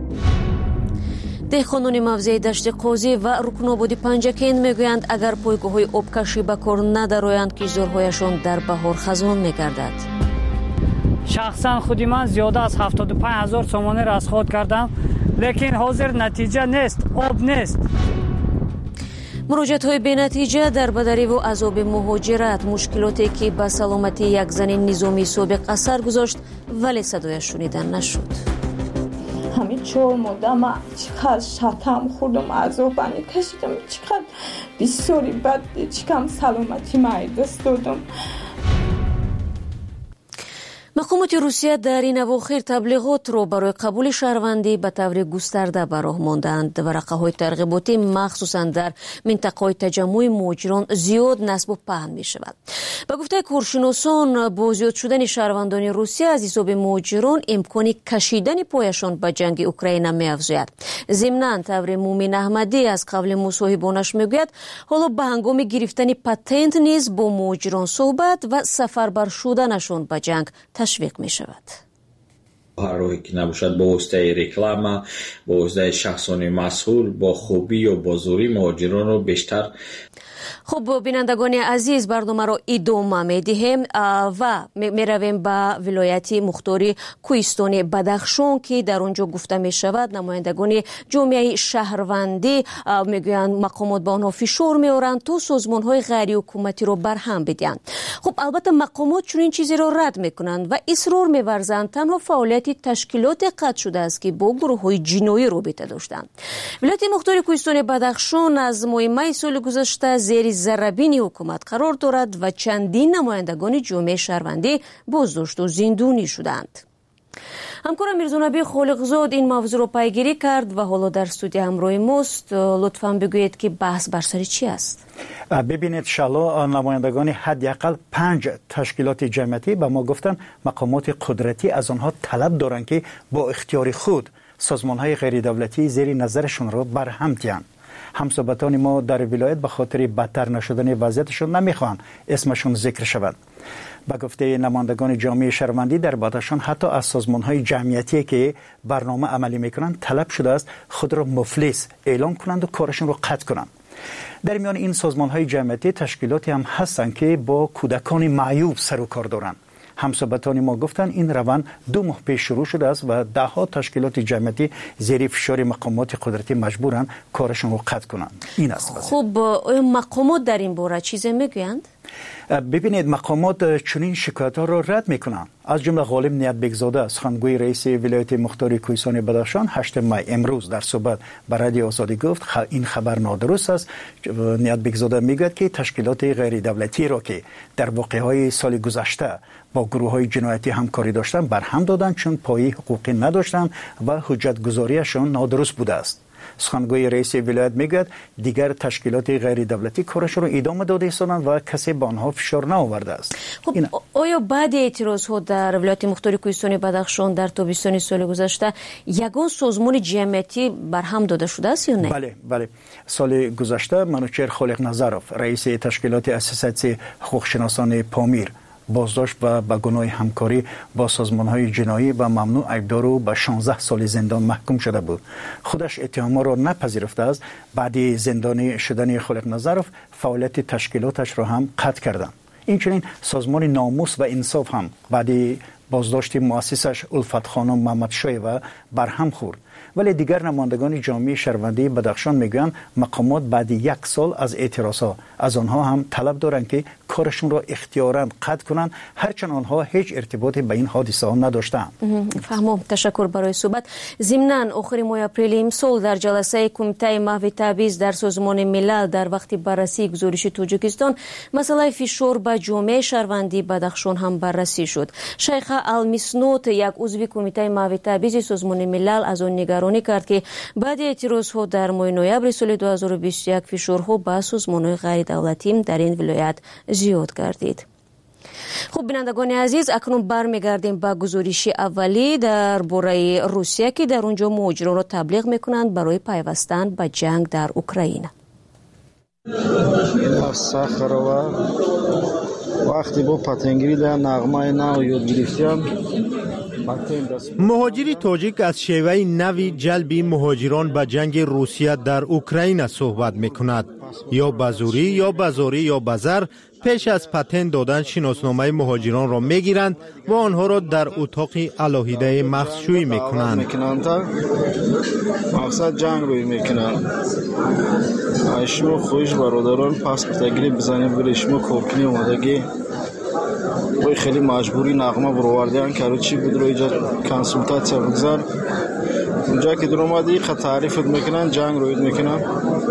دهقانان موضع دشت قاضی و رکن آبادی پنجکین میگویند اگر پایگاه‌های آبکشی به کار ندارند کشتزارهایشان در بهار خزان میگردد. شخصا خودی من زیاده از هفتاد و پنج هزار سومانی رصد کردم، لیکن حاضر نتیجه نیست، آب نیست. مراجعات های بی نتیجه در بدری و عذاب مهاجرت، مشکلاتی که به سلامتی یک زن نظامی سابق اثر گذاشت ولی صدایش شنیدن نشد. همین چهار ماه من چقدر شتم خوردم، عذابانی کشیدم، چقدر بسیاری بد، چقدر سلامتی من دست دادم. مقامات روسیه در این اواخر تبلیغات را برای قبول شهروندی به طور گسترده به راه ماندند. ورقه‌های ترغیباتی مخصوصا در منطقه‌های تجمع مهاجران زیاد نصب و پهن می شود. به گفته کارشناسان با زیاد شدن شهروندان روسیه از حساب مهاجران امکان کشیدن پایشان به جنگ اوکراین می افزاید. ضمناً طور مومن احمدی از قبل مصاحبانش میگوید حالا به هنگام گرفتن پتنت نیز با مهاجران صحبت و سفربر شدنشان به جنگ تشویق می شود. راهی که نباشد با واسطه رکلام، با واسطه شخصان مسئول با خوبی یا با زوری مهاجران را بیشتر. خب بینندگان عزیز، برنامه را ادامه می‌دهیم و می‌رویم به ولایت مختاری کوهستان بدخشان که در آنجا گفته می‌شود نمایندگان جامعه شهروندی میگویند مقامات به آنها فشار می‌آورند تا سازمان‌های غیر حکومتی را برهم بدهند. خب البته مقامات چون این چیزی را رد می‌کنند و اصرار می‌ورزند تنها فعالیت تشکیلات قطع شده است که با گروه‌های جنایی رابطه داشتند. ولایت مختاری کوهستان بدخشان از ماه می سال گذشته زیر ضربین حکومت قرار دارد و چندین نمایندگان جامعه شهروندی بازداشت و زندانی شدند. همکارم میرزا نبی خالقزاد این موضوع را پیگیری کرد و حالا در استودیو همراه ماست. لطفاً بگویید که بحث بر سر چی است؟ ببینید شالا نمایندگان حداقل پنج تشکیلات جمعیتی به ما گفتن مقامات قدرتی از آنها طلب دارند که با اختیار خود سازمان‌های غیر دولتی زیر نظرشون را برهم دهند. همصحبتان ما در ولایت به خاطر بدتر نشدن وضعیتشون نمیخوان اسمشون ذکر شود. به گفته نمایندگان جامعه شهروندی در بدخشان حتی از سازمان‌های جمعیتی که برنامه عملی میکنند طلب شده است خود را مفلس اعلام کنند و کارشون را قطع کنند. در میان این سازمان‌های جمعیتی تشکیلاتی هم هستند که با کودکان معیوب سر و کار دارند. همصحبتان ما گفتن این روند دو ماه پیش شروع شده است و ده ها تشکیلات جمعیتی زیر فشار مقامات قدرتی مجبورن کارشون رو قطع کنند. این است. خب مقامات در این باره چیزی میگویند؟ ببینید مقامات چنین شکایت‌ها را رد می‌کنند. از جمله غالب نیت‌بگزاده سخنگوی رئیس ولایت مختار کوهستان بدخشان هشتم می امروز در صحبت با رادیو آزادی گفت این خبر نادرست است. نیت‌بگزاده میگوید که تشکیلات غیر دولتی را که در واقعه‌های سال گذشته با گروه‌های جنایتی همکاری داشتند برهم دادند چون پایه حقوقی نداشتند و حجت گزاریشان نادرست بوده است. سخنگوی رئیس ولایت میگوید دیگر تشکیلات غیر دولتی کارش را ادامه داده ایستادند و کسی به آنها فشار نیاورده است. خب این... آیا بعد اعتراض‌ها در ولایت مختار کوهستان بدخشان در تابستان سال گذشته یگان سازمان جمعیتی برهم داده شده است یا نه؟ بله بله سال گذشته منوچهر خالق نظرов رئیس تشکیلات اساسیاسیون حقوق شناسان پامیر بازداشت و به گناه همکاری با سازمان‌های جنایی و ممنوع عیبدار و به شانزده سال زندان محکوم شده بود. خودش اتهامات را نپذیرفته است. بعد زندانی شدن خالق نظرов فعالیت تشکیلاتش را هم قطع کردند. اینچنین سازمان ناموس و انصاف هم بعد بازداشت مؤسسش الفت خانم محمد شایوه برهم خورد. ولی دیگر نمایندگان جامعه شهروندی بدخشان میگویند مقامات بعد یک سال از اعتراضها از آنها هم طلب دارند که کارشون را اختیاراً قطع کنند هرچند آنها هیچ ارتباطی به این حادثه ها نداشتند. فهمم. تشکر برای صحبت. ضمناً آخر ماه اپریل امسال در جلسه کمیته محو تبعیض در سازمان ملل در وقت بررسی گزارش تاجیکستان مسئله فشار به جامعه شهروندی بدخشان هم بررسی شد. شیخ المسنوت یک عضو کمیته محو تبعیض سازمان ملل از آن نگرانی کرد که بعد اعتراضها در ماه نوامبر سال دو هزار و بیست و یک فشارها به سازمان‌های غیر دولتی در این ولایت زیاد گردید. خب بینندگان عزیز اکنون برمیگردیم به گزارش اولی در باره روسیه که در اونجا مهاجران را تبلیغ میکنند برای پیوستن به جنگ در اوکراین. وقتی با پتنگیری در نغمه نو یاد گرفتیم مهاجری تاجیک از شیوه نوی جلب مهاجران به جنگ روسیه در اوکراین صحبت میکند. یا بزوری یا بزاری یا بزر پیش از پتن دادن شناسنامه مهاجران را میگیرند و آنها را در اتاق علاهیده مخصوصی میکنند. مقصد جنگ روی میکنند. شما خویش برادران پاسپورتگیری بزنید بری شما کورکنی اومدگی وی خیلی مجبوری نغمه برواردن که رو چی بود رو ایجا کنسولتاسیا بگذار اونجا که در اومده ایقا تعریفت میکنن جنگ روید میکنن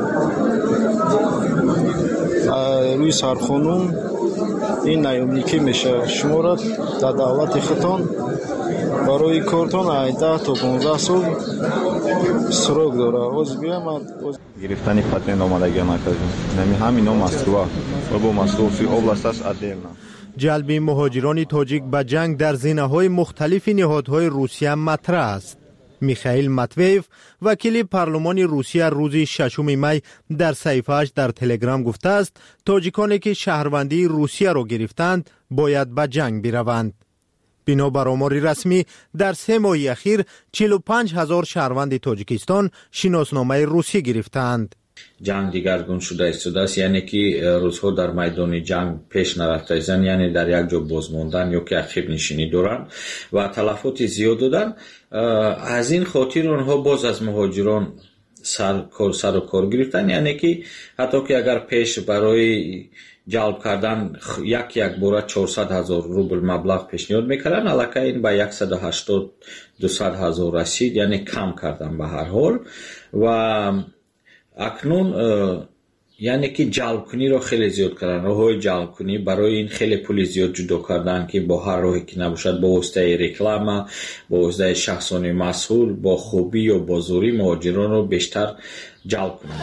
روی سرخونون این نیومنیکی میشه شما را در دولت خطان برای کارتون ده تا پانزده سال سراغ داره از بیام گرفتن پتن آمدگی نکردیم نمی همین مصروع و با مصروفی اوبلاست است ادیلنا جلب مهاجران تاجیک به جنگ در زینه‌های مختلف نهادهای روسیه مطرح است. میخائیل ماتویف وکیل پارلمان روسیه روز ششم می در صفحه‌اش در تلگرام گفته است تاجیکانی که شهروندی روسیه را گرفتند باید به جنگ بروند. بنابر آمار رسمی در سه ماه اخیر چهل و پنج هزار شهروند تاجیکستان شناسنامه روسی گرفتند. جنگ دیگرگون شده است یعنی که روزها در میدان جنگ پیش نرفته ایستند یعنی در یک جا باز ماندن یا که عقب نشینی دارند و تلفات زیاد دادن. از این خاطر آنها باز از مهاجران سر کار سر و کار گرفتن یعنی که حتی که اگر پیش برای جلب کردن یک یک باره چهارصد هزار روبل مبلغ پیشنهاد میکردن الکی این به صد و هشتاد دویست هزار رسید یعنی کم کردن به هر حال و اکنون یعنی که جلب کنی رو خیلی زیاد کردن راههای جلب کنی برای این خیلی پول زیاد جدا کردن که با هر راهی که نباشد با واسطه رکلام با واسطه شخصان مسئول با خوبی یا با زوری مهاجران رو بیشتر جلب کنن.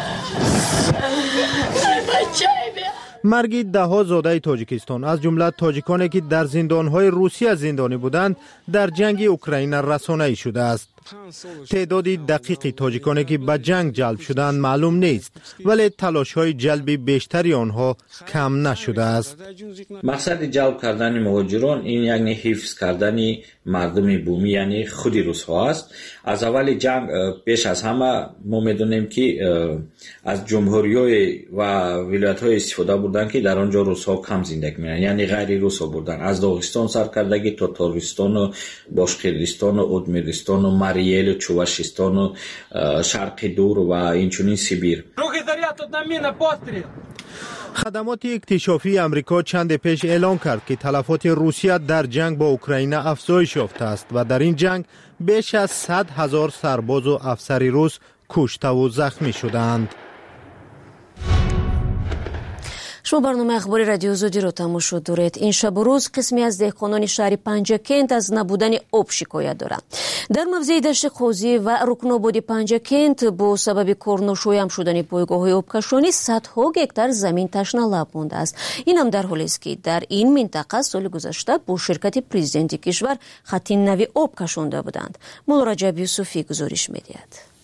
مرگ ده ها زاده تاجیکستان از جمله تاجیکانی که در زندانهای روسیه زندانی بودند در جنگ اوکراین رسانه‌ای شده است. تعداد دقیق تاجیکانی که به جنگ جلب شدند معلوم نیست ولی تلاش‌های جلب بیشتری آنها کم نشده است. مقصد جلب کردن مهاجران این یعنی حفظ کردن مردم بومی یعنی خودی روس‌ها است. از اول جنگ پیش از همه ما می‌دونیم که از جمهوری‌های و ولایت‌های استفاده بردن که در آنجا روس‌ها کم زندگی می‌کنند یعنی غیر روس‌ها بردن از داغستان سرکردگی تا تاتارستان و باشقیرستان و ادمیرستان و مریل و چواشستان و شرق دور و اینچنین سیبیر. خدمات اکتشافی امریکا چند پیش اعلام کرد که تلفات روسیه در جنگ با اوکراین افزایش یافته است و در این جنگ بیش از صد هزار سرباز و افسر روس کشته و زخمی شدند. شما برنامه اخباری رادیو زودی رو تماشا دارید. این شب و روز قسمی از دهقانان شهر پنجکند از نبودن آب شکایت دارند. در موضع دشت قوزی و رکناباد پنجکند با سبب کارناشویم شدن پایگاه‌های آبکشانی صدها گکتار زمین تشنه لب مانده است. این هم در حالی است که در این منطقه سال گذشته با شرکت پرزیدنت کشور خطی نوی آب کشانده بودند. مولا رجب یوسفی گزارش می‌دهد.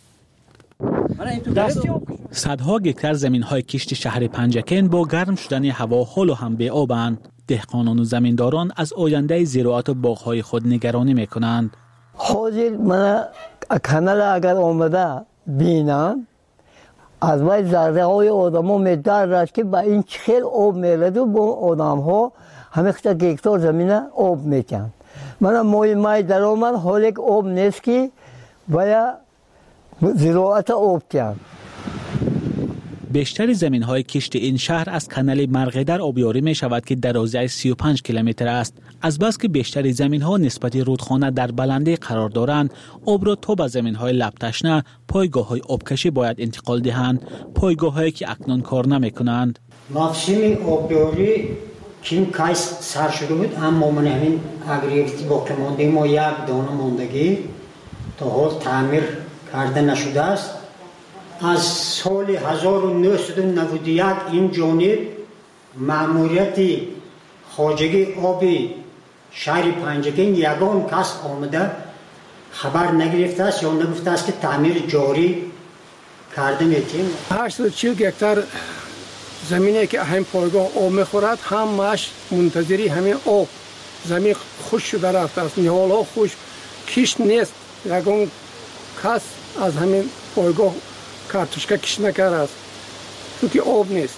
صدها گکتار زمین‌های کشت شهر پنجکند با گرم شدن هوا حال و هم به آبند. دهقانان و زمینداران از آینده زراعت و باغ‌های خود نگرانی می‌کنند. حاضر من کانال اگر آمده بینم از وای زرده آدم‌ها می‌دار راست که با این خیلی آب می‌رد و با آدم‌ها همه خیلی گکتار زمین آب می‌کن. من مای مای در آمد حالی که آب نیست که باید زراعت آب کن. بیشتر زمین‌های کشت این شهر از کانال مرغدر آبیاری می شود که درازی سی و پنج کیلومتر است. از بس که بیشتر زمین‌ها نسبت رودخانه در بلندی قرار دارند، آب را تا به زمین‌های لب تشنه پایگاه‌های آبکشی باید انتقال دهند، پایگاه‌هایی که اکنون کار نمی‌کنند. مفصل آبیاری کیم کایس سر شده بود، اما من همین اگریتی با که مانده ما یک دانه ماندگی تا حال تعمیر کرده نشده است. از سال هزار و نهصد و نود و یک این جانب مأموریت خواجگی آبی شهر پنجکند یگان کس آمده خبر نگرفته است یا نگفته است که تعمیر جاری کرده میتیم. هشتصد و چهل گکتار زمینی که همین پایگاه آب میخورد همش منتظری همین آب زمین خوش شده رفته است. نهالها خوش کشت نیست، یگان کس از همین پایگاه کارتوشکا کش نکرده است چون که آب نیست.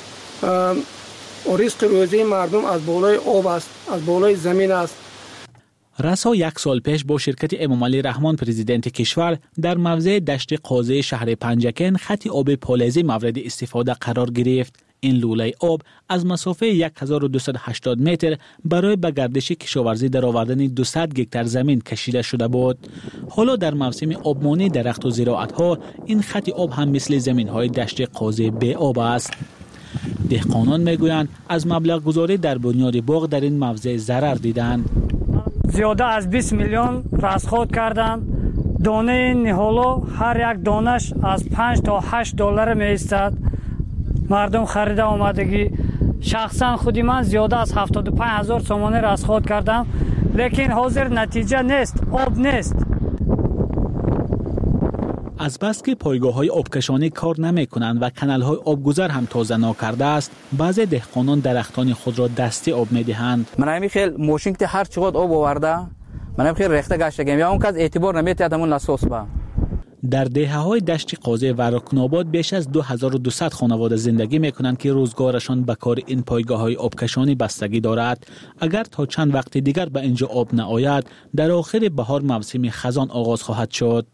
رزق روزی مردم از بالای آب است، از بالای زمین است. رسا یک سال پیش با شرکت امامعلی رحمان پرزیدنت کشور در موضع دشت قوزه شهر پنجکند خط آب پالایزی مورد استفاده قرار گرفت. این لوله آب از مسافه هزار و دویست و هشتاد متر برای به گردش کشاورزی در آوردن دویست گکتار زمین کشیده شده بود. حالا در موسم آبمانی درخت و زراعت‌ها این خط آب هم مثل زمین‌های دشت قوزه به آب است. دهقانان میگویند از مبلغ گذاری در بنیاد باغ در این موضع ضرر دیدند. زیاده از بیست میلیون رصد کردند. دانه نهالو هر یک دانش از پنج تا هشت دلار می‌ایستد. مردم خریده آمدگی شخصا خودی من زیاده از هفتاد و پنج هزار تومان رصد کردم، لیکن حاضر نتیجه نیست، آب نیست. از بس که پایگاه‌های آبکشانی کار نمی‌کنند و کانال‌های آبگذر هم تازه ناکرده است، بعضی دهقانان درختان خود را دستی آب می‌دهند. من همین خیلی ماشین که هر چقدر آب آورده من همین خیلی رخته گشتم یا اون کس اعتبار نمی‌تید همون نسوس با. در دهه‌های دشت قوزه و رکناباد بیش از دو هزار و دویست خانواده زندگی می‌کنند که روزگارشان به کار این پایگاه‌های آبکشانی بستگی دارد. اگر تا چند وقت دیگر به اینجا آب نآید، در آخر بهار موسم خزان آغاز خواهد شد.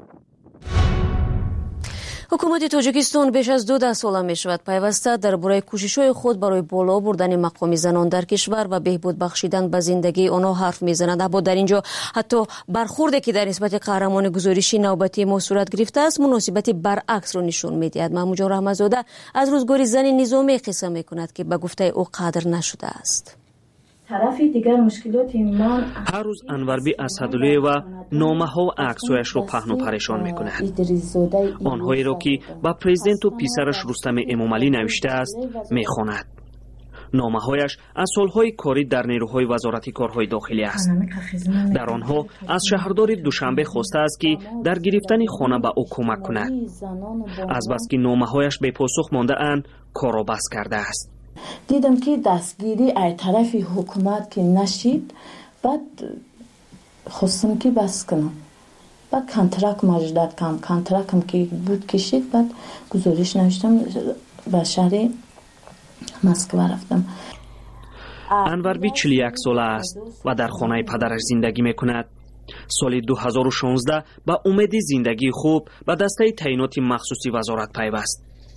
حکومت تاجیکستان بیش از دو ده ساله می شود پیوسته درباره کوشش‌های خود برای بالا بردن مقام زنان در کشور و بهبود بخشیدن به زندگی آنها حرف می‌زند. اما در اینجا حتی برخوردی که در نسبت قهرمان گزارشی نوبتی ما صورت گرفته است مناسبت برعکس را نشون می‌دهد. محمود رحمت‌زاده از روزگار زن نظامی قصه می‌کند که به گفته او قدر نشده است. طرف دیگر مشکلات ایمان هر روز انوربی اسدالله و نامه ها و عکس‌هایش را پهن و پریشان می‌کند. آنهایی را که با پرزیدنت و پسرش رستم امامعلی نوشته است می‌خواند. نامه‌هایش از سالهای کاری در نیروهای وزارت کارهای داخلی است. در آنها از شهردار دوشنبه خواسته است که در گرفتن خانه به او کمک کند. از بس که نامه‌هایش به پاسخ مانده اند کار را بس کرده است. دیدم که دستگیری از طرف حکومت که نشید، بعد خواستم که بس کنم. بعد کانترکت مجدد کم کانترکت هم که بود کشید، بعد گزارش نوشتم به شهر مسکو رفتم. انوربی چهل و یک ساله است و در خانه پدرش زندگی میکند. سال دو هزار و شانزده با امید زندگی خوب به دسته تعیینات مخصوصی وزارت پیوست.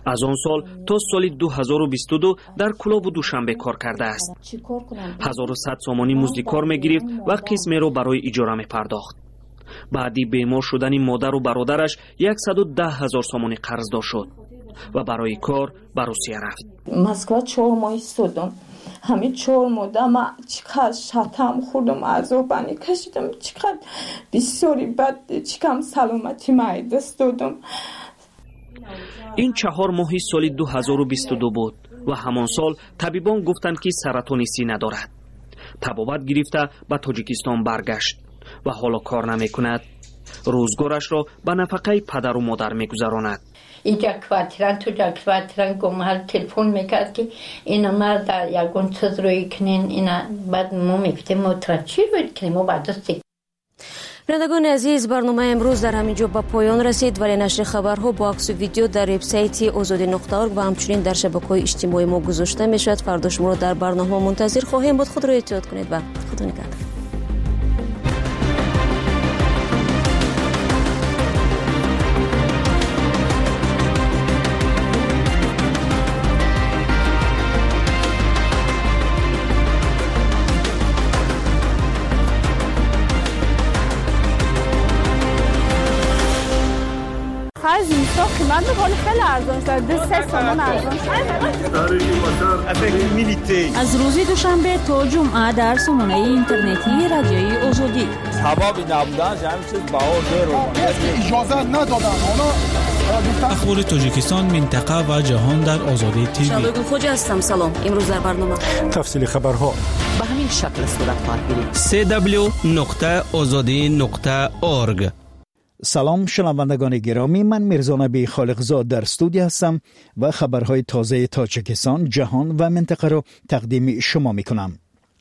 از آن سال تا سال دو هزار و بیست و دو در کلاب و دوشنبه کار کرده است. هزار و صد سامانی مزد کار می‌گرفت و قسمی را برای اجاره می‌پرداخت. بعدی بیمار شدن مادر و برادرش صد و ده هزار سامانی قرضدار شد و برای کار به روسیه رفت. مسکو چهار ماه ایستادم. همین چهار ماه ما چقدر شتم خوردم، عذابانی کشیدم، چقدر بسیاری بد، چقدر سلامتی ما دست دادم. این چهار ماهی سال دو هزار و بیست و دو بود و همان سال طبیبان گفتند که سرطان سینه دارد. تبابت گرفته به تاجیکستان برگشت و حالا کار نمی کند. روزگارش را به نفقه پدر و مادر می گذراند. اینجا کوارتران تو جا کوارتران گمهل تلفن میکرد که اینا مرد یکون چیز روی کنین، اینا بعد ما میگفتیم ما ترچی روی کنیم و بعد دستی. بینندگان عزیز، برنامه امروز در همینجا به پایان رسید، ولی نشر خبرها با عکس و ویدیو در وبسایت آزادی نقطه ارگ و همچنین در شبکه‌های اجتماعی ما گذاشته میشد. فردا شما را در برنامه منتظر خواهیم بود. خود را احتیاط کنید و خدا نگهدار. از این سا قیمت بخوری خیلی ارزان شد، دو سه سامان ارزان شد. از روزی دوشنبه تا جمعه در سامانه اینترنتی رادیوی آزادی. سبب نبودن همین چیز بها زیرو اجازه ندادن. اخبار تاجیکستان، منطقه و جهان در آزادی تیوی. شادو خوجا هستم. سلام. امروز در برنامه تفصیل خبرها به همین شکل صورت خواهد گرفت. سه دبلیو نقطه آزادی نقطه اورگ. سلام شنوندگان گرامی، من میرزا نبی خالقزاد در استودیو هستم و خبرهای تازه تاجیکستان، جهان و منطقه را تقدیم شما میکنم.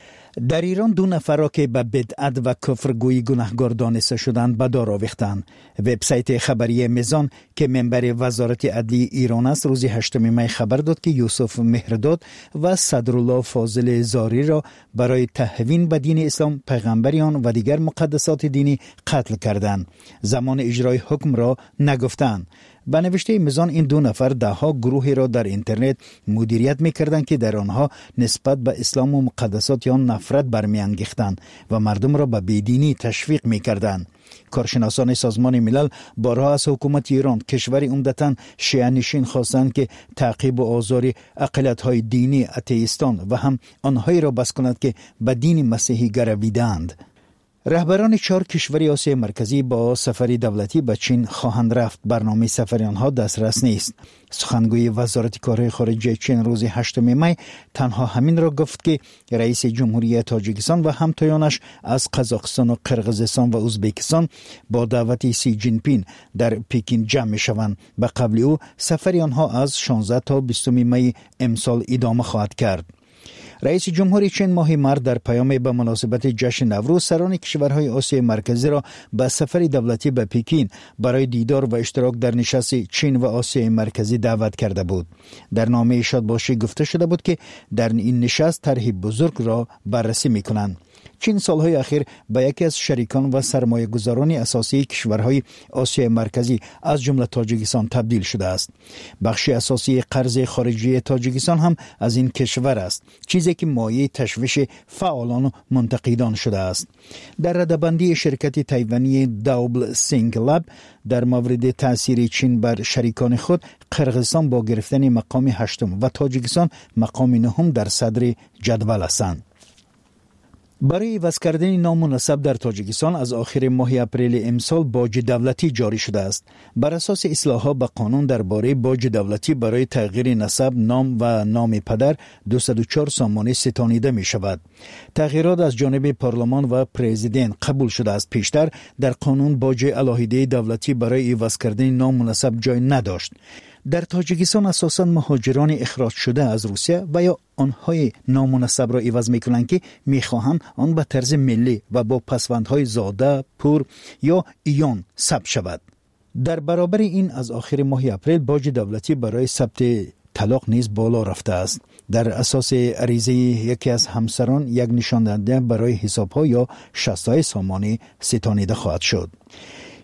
در ایران دو نفر را که به بدعت و کفرگویی گناهکار دانسته شدند به دار آویختند. وبسایت خبری میزان که منبر وزارت عدلی ایران است روز هشتم می خبر داد که یوسف مهرداد و صدرالله فاضل زاری را برای تهوین به دین اسلام، پیغمبریان و دیگر مقدسات دینی قتل کردند. زمان اجرای حکم را نگفتند. به نوشته میزان این دو نفر ده ها گروهی را در اینترنت مدیریت می‌کردند که در آنها نسبت به اسلام و مقدسات یا نفرت برمی‌انگیختند و مردم را به بیدینی تشویق می‌کردند. کارشناسان سازمان ملل بارها از حکومت ایران، کشوری عمدتاً شیعه نشین، خواستند که تعقیب و آزار اقلیت‌های دینی اتئیستان و هم آنهایی را بس کند که به دین مسیحی گرویدند. رهبران چهار کشور آسیای مرکزی با سفری دولتی به چین خواهند رفت. برنامه سفر آنها دسترس نیست. سخنگوی وزارت کارهای خارجه چین روز هشتم می تنها همین را گفت که رئیس جمهوری تاجیکستان و همتایانش از قزاقستان و قرقیزستان و ازبکستان با دعوت سی جین پین در پکین جمع می شوند. به قبل او سفر آنها از شانزده تا بیست می امسال ادامه خواهد کرد. رئیس جمهوری چین ماه مارس در پیامی به مناسبت جشن نوروز سران کشورهای آسیای مرکزی را به سفر دولتی به پکین برای دیدار و اشتراک در نشست چین و آسیای مرکزی دعوت کرده بود. در نامه شادباشی گفته شده بود که در این نشست طرح بزرگ را بررسی می‌کنند. چین سالهای اخیر به یکی از شریکان و سرمایه گذاران اساسی کشورهای آسیای مرکزی از جمله تاجیکستان تبدیل شده است. بخشی اساسی قرض خارجی تاجیکستان هم از این کشور است، چیزی که مایه تشویش فعالان و منتقدان شده است. در ردبندی شرکت تایوانی دابل سینگ لب در مورد تأثیر چین بر شریکان خود، قرقیزستان با گرفتن مقام هشتم و تاجیکستان مقام نهم در صدر جدول هستند. برای عوض کردن نام و نسب در تاجیکستان از آخر ماه اپریل امسال باج دولتی جاری شده است. بر اساس اصلاحات به قانون درباره باج دولتی برای تغییر نسب، نام و نام پدر دویست و چهار سامانه ستانیده می شود. تغییرات از جانب پارلمان و پرزیدنت قبول شده است. پیشتر در قانون باج علاهیده دولتی برای عوض کردن نام و نسب جای نداشت. در تاجیکستان اساساً مهاجران اخراج شده از روسیه و یا آنهای نام و نسب را عوض میکنند که میخواهند آن به طرز ملی و با پسوندهای زاده، پور یا ایان ثبت شود. در برابر این از آخر ماه اپریل باج دولتی برای ثبت طلاق نیز بالا رفته است. در اساس عریضه یکی از همسران یک نشان دهنده برای حساب‌ها یا شست‌های سامانه ستانیده خواهد شد.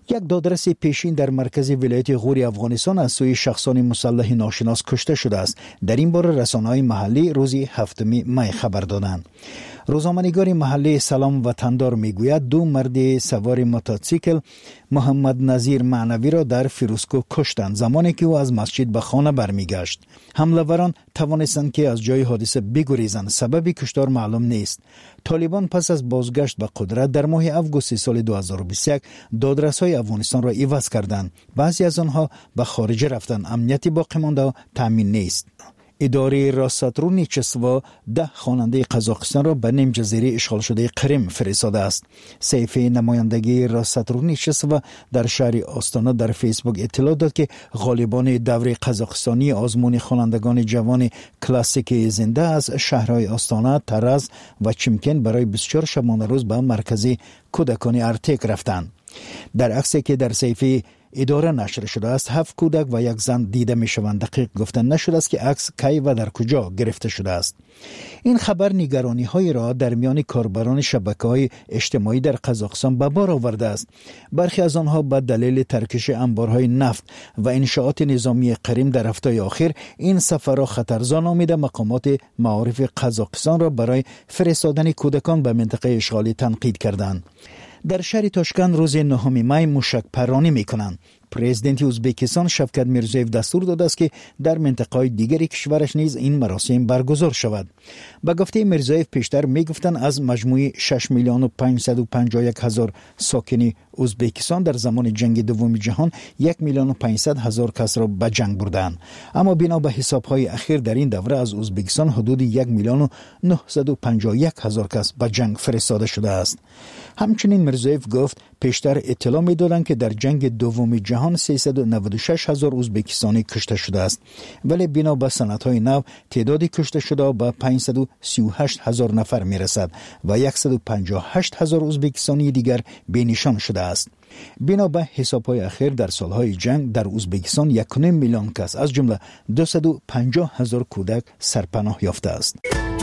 یک دادرس پیشین در مرکز ولایت غور افغانستان از سوی شخصان مسلح ناشناس کشته شده است. در این باره رسانه‌های محلی روز هفتم می خبر دادند. روزنامه‌نگار محلی سلام وطندار میگوید دو مرد سوار موتورسیکل محمد نظیر معنوی را در فیروزکوه کشتند زمانی که او از مسجد به خانه برمیگشت. حمله‌وران توانستند که از جای حادثه بگریزند. سبب کشتار معلوم نیست. طالبان پس از بازگشت به قدرت در ماه آگوست سال دو هزار و بیست و یک دادرس‌های افغانستان را عوض کردند. بعضی از آنها به خارج رفتند. امنیتی باقی مانده تامین نیست. اداره راسترونیچسوا ده خواننده قزاقستان را به نیم جزیره اشغال شده کریم فرستاده است. صحیفه نمایندگی راسترونیچسوا در شهر آستانا در فیسبوک اطلاع داد که غالبان دور قزاقستانی آزمون خوانندگان جوان کلاسیک زنده از شهرهای آستانا، ترز و چمکن برای بیست و چهار شبانه روز به مرکز کودکان ارتک رفتند. در عکسی که در صحیفه اداره نشر شده است، هفت کودک و یک زن دیده می شوند. دقیق گفتن نشده است که عکس کی و در کجا گرفته شده است. این خبر نگرانی های را در میان کاربران شبکه‌های اجتماعی در قزاقستان به بار آورده است. برخی از آنها به دلیل ترکش انبارهای نفت و انشاءات نظامی کریم در هفته اخیر این سفر را خطرزا نامیده مقامات معارف قزاقستان را برای فرستادن کودکان به منطقه اشغالی تنقید کردند. در شهر تاشکند روز نهم می موشک پرانی میکنند. پرزیدنت ازبکستان شفقت میرزویف دستور داده است که در منطقه‌های دیگری کشورش نیز این مراسم برگزار شود. به گفته میرزویف پیشتر میگفتند از مجموع شش میلیون و پانصد و پنجاه و یک هزار ساکن ازبکستان در زمان جنگ دوم جهان یک میلیون و پانصد هزار کس را به جنگ بردند. اما بنا به حساب‌های اخیر در این دوره از ازبکستان حدود یک میلیون و نهصد و پنجاه و یک هزار کس به جنگ فرستاده شده است. همچنین میرزویف گفت پیشتر اطلاع می‌دادند که در جنگ دوم جهان سیصد و نود و شش هزار ازبکستانی کشته شده است، ولی بنا به سندهای نو تعداد کشته شده به پانصد و سی و هشت هزار نفر میرسد و صد و پنجاه و هشت هزار ازبکستانی دیگر بینشان شده است. بنا به حساب‌های اخیر در سالهای جنگ در ازبکستان یک و نیم میلیون کس از جمله دویست و پنجاه هزار کودک سرپناه یافته است.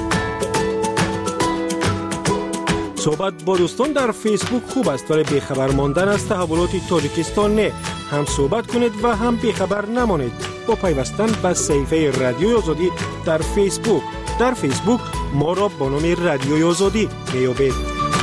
صحبت با دوستان در فیسبوک خوب است ولی بیخبر ماندن از تحولات تاجیکستان نه. هم صحبت کنید و هم بیخبر نمانید با پیوستن به صفحه رادیوی آزادی در فیسبوک. در فیسبوک ما را با نام رادیوی آزادی میابید.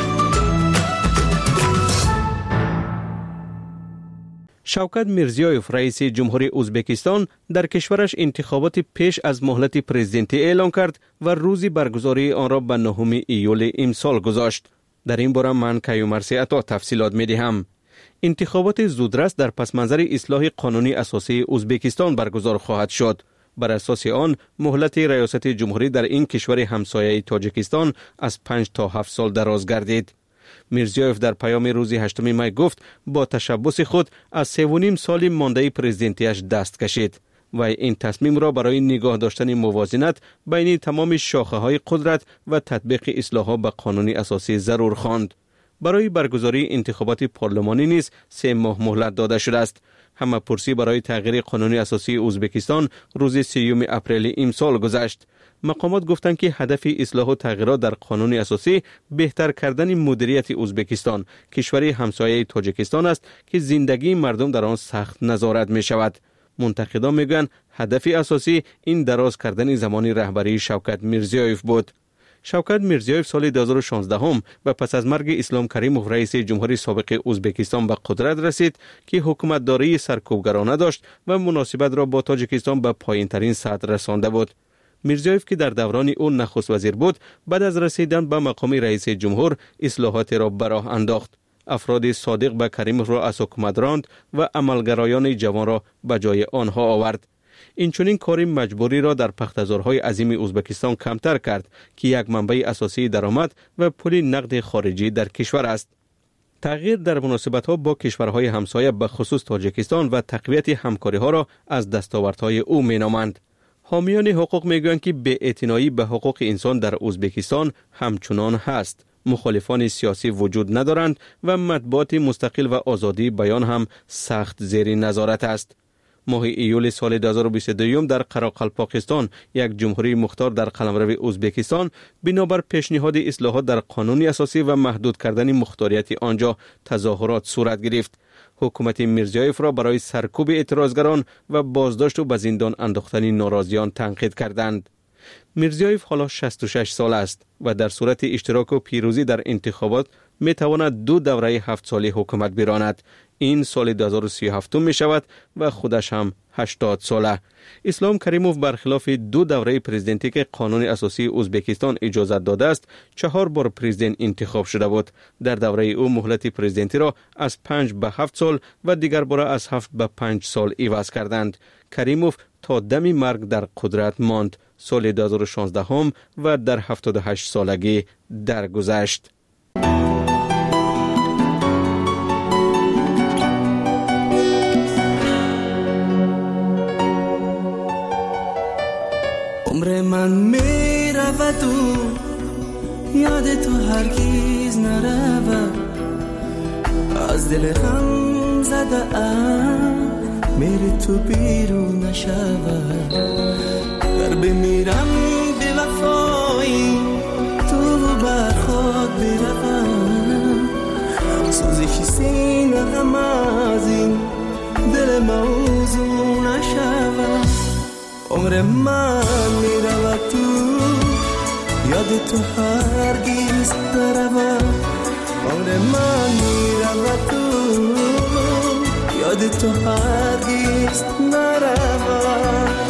شوکت میرزیویف رئیس جمهوری ازبکستان در کشورش انتخابات پیش از مهلت پرزیدنتی اعلام کرد و روزی برگزاری آن را به نهم ایول امسال گذاشت. در این باره من کیومرثی عطا تفصیلات میدهم. انتخابات زودرس در پس منظر اصلاح قانونی اساسی ازبکستان برگزار خواهد شد. بر اساس آن مهلت ریاست جمهوری در این کشور همسایه تاجیکستان از پنج تا هفت سال دراز گردید. میرزیویف در پیام روز هشتم می گفت با تشبث خود از سه و نیم سال مانده پرزیدنتیش دست کشید و این تصمیم را برای نگاه داشتن موازنت بین تمام شاخه های قدرت و تطبیق اصلاحات به قانون اساسی ضرور خواند. برای برگزاری انتخابات پارلمانی نیز سه ماه مهلت داده شده است. همه پرسی برای تغییر قانون اساسی ازبکستان روز سیوم اپریل امسال گذشت. مقامات گفتند که هدف اصلاح و تغییرات در قانون اساسی بهتر کردن مدیریت ازبکستان، کشوری همسایه تاجیکستان است که زندگی مردم در آن سخت نظارت می شود. منتقدان میگویند هدف اساسی این دراز کردن زمان رهبری شوکت میرزیویف بود. شوکت میرزیویف سال دو هزار و شانزده هم و پس از مرگ اسلام کریموف رئیس جمهوری سابق ازبکستان به قدرت رسید که حکومتداری سرکوبگرانه داشت و مناسبت را با تاجیکستان به پایین ترین سطح رسانده بود. میرزیویف که در دوران او نخست وزیر بود، بعد از رسیدن به مقام رئیس جمهور اصلاحات را به راه انداخت. افراد صادق به کریموف را از حکومت راند و عملگرایان جوان را به جای آنها آورد. این چنین کاری مجبوری را در پخته‌زارهای عظیم ازبکستان کمتر کرد که یک منبع اساسی درآمد و پول نقد خارجی در کشور است. تغییر در مناسبت‌ها با کشورهای همسایه به خصوص تاجیکستان و تقویت همکاری‌ها را از دستاوردهای او می‌نامند. حامیان حقوق میگویند که بی‌اعتنایی به حقوق انسان در ازبکستان همچنان هست. مخالفان سیاسی وجود ندارند و مطبوعات مستقل و آزادی بیان هم سخت زیر نظارت است. ماه ایول سال دو هزار و بیست و دو در قراقلپاکستان یک جمهوری مختار در قلمرو ازبکستان بنابر پیشنهاد اصلاحات در قانون اساسی و محدود کردن مختاریت آنجا تظاهرات صورت گرفت. حکومت میرزیایف را برای سرکوب اعتراضگران و بازداشت و به زندان انداختن ناراضیان تنقید کردند. میرزیایف حالا شصت و شش سال است و در صورت اشتراک و پیروزی در انتخابات می تواند دو دوره هفت ساله حکومت براند. این سال دو هزار و سی و هفت می شود و خودش هم هشتاد ساله. اسلام کریموف برخلاف دو دوره پرزیدنتی که قانون اساسی ازبکستان اجازت داده است، چهار بار پرزیدنت انتخاب شده بود. در دوره او مهلت پرزیدنتی را از پنج به هفت سال و دیگر بار از هفت به پنج سال عوض کردند. کریموف تا دم مرگ در قدرت ماند. سال دو هزار و شانزده هم و در هفتاد و هشت سالگی درگذشت. عمر من می رود و یاد تو هرگیز نرود، از دل غم زده ام میری تو بیرون نشود. گر بمیرم به وفایی تو بر خود بروم، سوزش سینه غم از این دل موضوع نشود. عمر من می رود تو یاد تو هرگیز نرود. عمر من می رود تو یاد تو هرگیز نرود.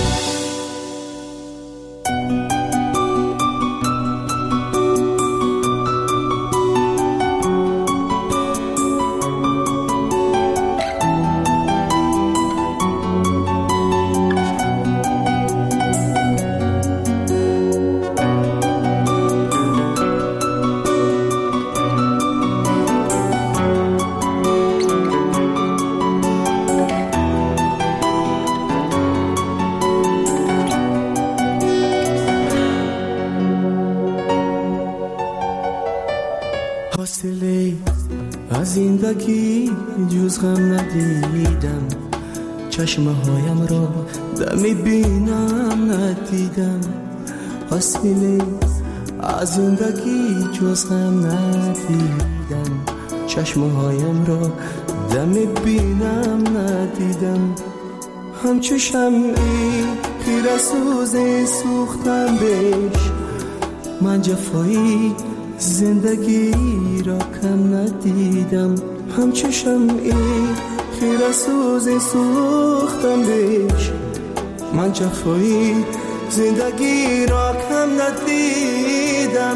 حاصله از زندگی جز غم ندیدم، چشمه هایم را دمی بینم ندیدم. حاصله از زندگی جز غم ندیدم، چشمه هایم را دمی بینم ندیدم. همچو شمعی خیره سوزی سوختم بهش، من جفایی زندگی را کم ندیدم. همچو شمعی خیره سوزی سوختم بهش، من جفایی زندگی را کم ندیدم.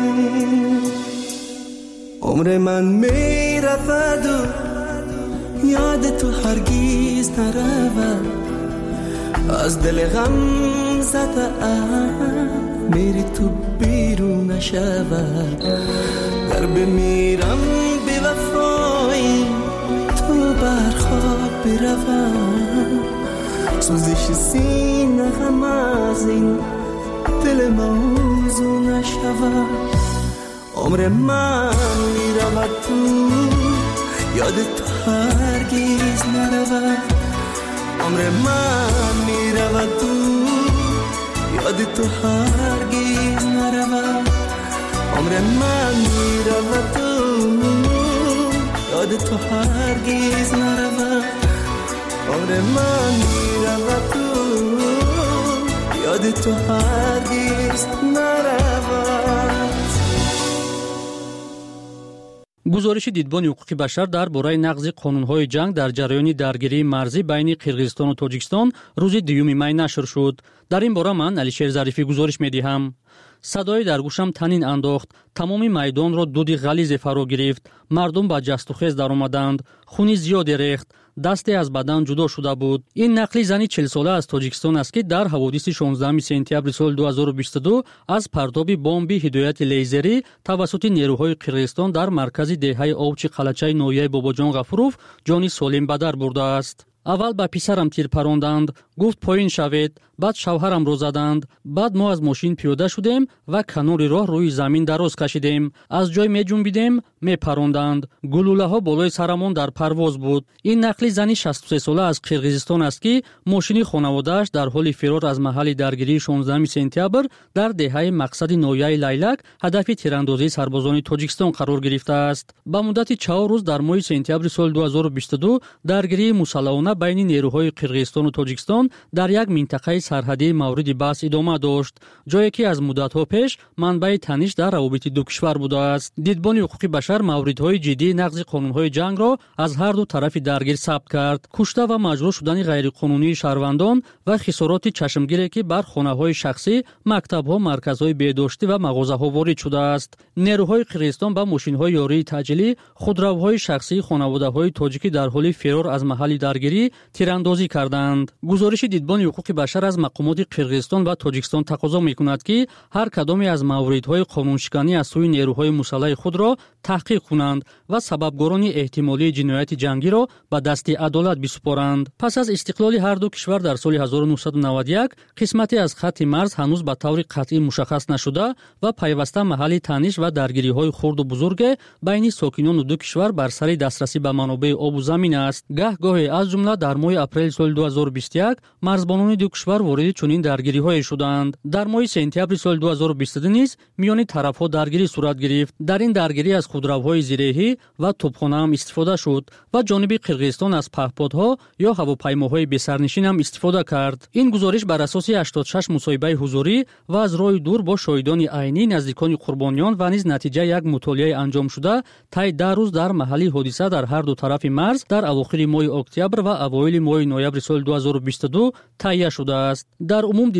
عمر من می رود و یاد تو هرگیز نرود، از دل غم زده ام میری تو بیرون نشود. گر بمیرم به وفایی تو بر خواب بروم، سوزش سینه غم از این دل موضوع نشود. عمر من میرود تو یاد تو هرگیز نرود. عمر من میرود تو یاد تو هرگیز نرود. عمر من میرود تو یاد تو هرگیز نرود. عمر من میرود تو یاد تو هرگیز نرود. گزارش دیدبان حقوق بشر در باره نقض قانون‌های جنگ در جریان درگیری مرزی بین قرقیزستان و تاجیکستان روز دوم می نشر شد. در این باره من علیشیر ظریفی گزارش می‌دهم. صدای در گوشم تنین انداخت. تمام میدان را دود غلیظ فرا گرفت. مردم با جست و خیز در آمدند. خون زیاد ریخت. دستی از بدن جدا شده بود. این نقلی زنی چهل ساله از تاجیکستان است که در حوادث شانزدهم سپتامبر سال دو هزار و بیست و دو از پرتاب بمب هدایت لیزری توسط نیروهای قرقیزستان در مرکز دهه آبچی قلعه نویه باباجان غفوروف جان سالم به در برده است. аввал ба писарам тир паронданд, гуфт поин шавед, баъд шавҳарамро заданд. баъд мо аз мошин пиёда шудем ва канори роҳ рӯи замин дароз кашидем. аз ҷой меҷунбидем, мепаронданд. гулӯлаҳо болои сарамон дар парвоз буд. ин нақли зани шасту се сола аз қирғизистон аст ки мошини хонаводааш дар ҳоли фирор аз маҳалли даргирии шонздаҳуми сентябр дар деҳаи мақсади ноҳияи Лайлак ҳадафи тирандозии сарбозони Тоҷикистон қарор гирифтааст. ба муддати чор рӯз дар моҳи сентябри соли дуҳазору бисту ду даргирии мусаллаҳона байни нерӯҳои Қирғизистону Тоҷикистон дар як минтақаи сарҳадии мавриди баҳс идома дошт, ҷое ки аз муддатҳо пеш манбаи таниш дар равобити ду кишвар будааст. дидбони ҳуқуқи башар мавридҳои ҷиддии нақзи қонунҳои ҷангро аз ҳар ду тарафи даргир сабт кард. кушта ва маҷрур шудани ғайриқонунии шаҳрвандон ва хисороти чашмгире ки бар хонаҳои шахсӣ, мактабҳо, марказҳои беҳдоштӣ ва мағозаҳо ворид шудааст. нерӯҳои Қирғизистон ба мошинҳои ёрии таъҷилӣ худравҳои шахсии хонаводаҳои тоҷикӣ дар ҳоли ферор аз маҳалли даргирӣ тирандозӣ карданд. гузориши дидбони ҳуқуқи башар аз мақомоти Қирғизистон ва Тоҷикистон тақозо мекунад ки ҳар кадоме аз мавридҳои қонуншиканӣ аз сӯи нерӯҳои мусаллаҳи худро таҳқиқ кунанд ва сабабгорони эҳтимолии ҷинояти ҷангиро ба дасти адолат бисупоранд. пас аз истиқлоли ҳар ду кишвар дар соли ҳазору нуҳсаду навад и як қисмате аз хатти марз ҳанӯз ба таври қатъӣ мушаххас нашуда ва пайваста маҳалли таниш ва даргириҳои хурду бузурге байни сокинону ду кишвар бар сари дастрасӣ ба манобеъи обу замин аст. гаҳ-гоҳе аз ҷумла дар моҳи апрели соли дуҳазору бисту як марзбонони ду кишвар вориди чунин даргириҳое шуданд. дар моҳи сентябри соли дуҳазору бисту ду низ миёни тарафҳо даргирӣ сурат гирифт. дар ин даргирӣ аз худравҳои зиреҳӣ ва тӯбхонаам истифода шуд ва ҷониби Қирғизистон аз паҳподҳо ё ҳавопаймоҳои бесарнишинам истифода кард. ин гузориш бар асоси ҳаштод и шаш мусоҳибаи ҳузурӣ ва аз роҳи дур бо шоҳидони айнӣ, наздикони қурбониён ва низ натиҷаи як мутолиаи анҷомшуда таи даҳ рӯз дар маҳалли ҳодиса дар ҳар ду тарафи марз дар авохири моҳи октябр ва авоили моҳи ноябри соли дуҳазору бисту ду таҳия шудааст. дар умум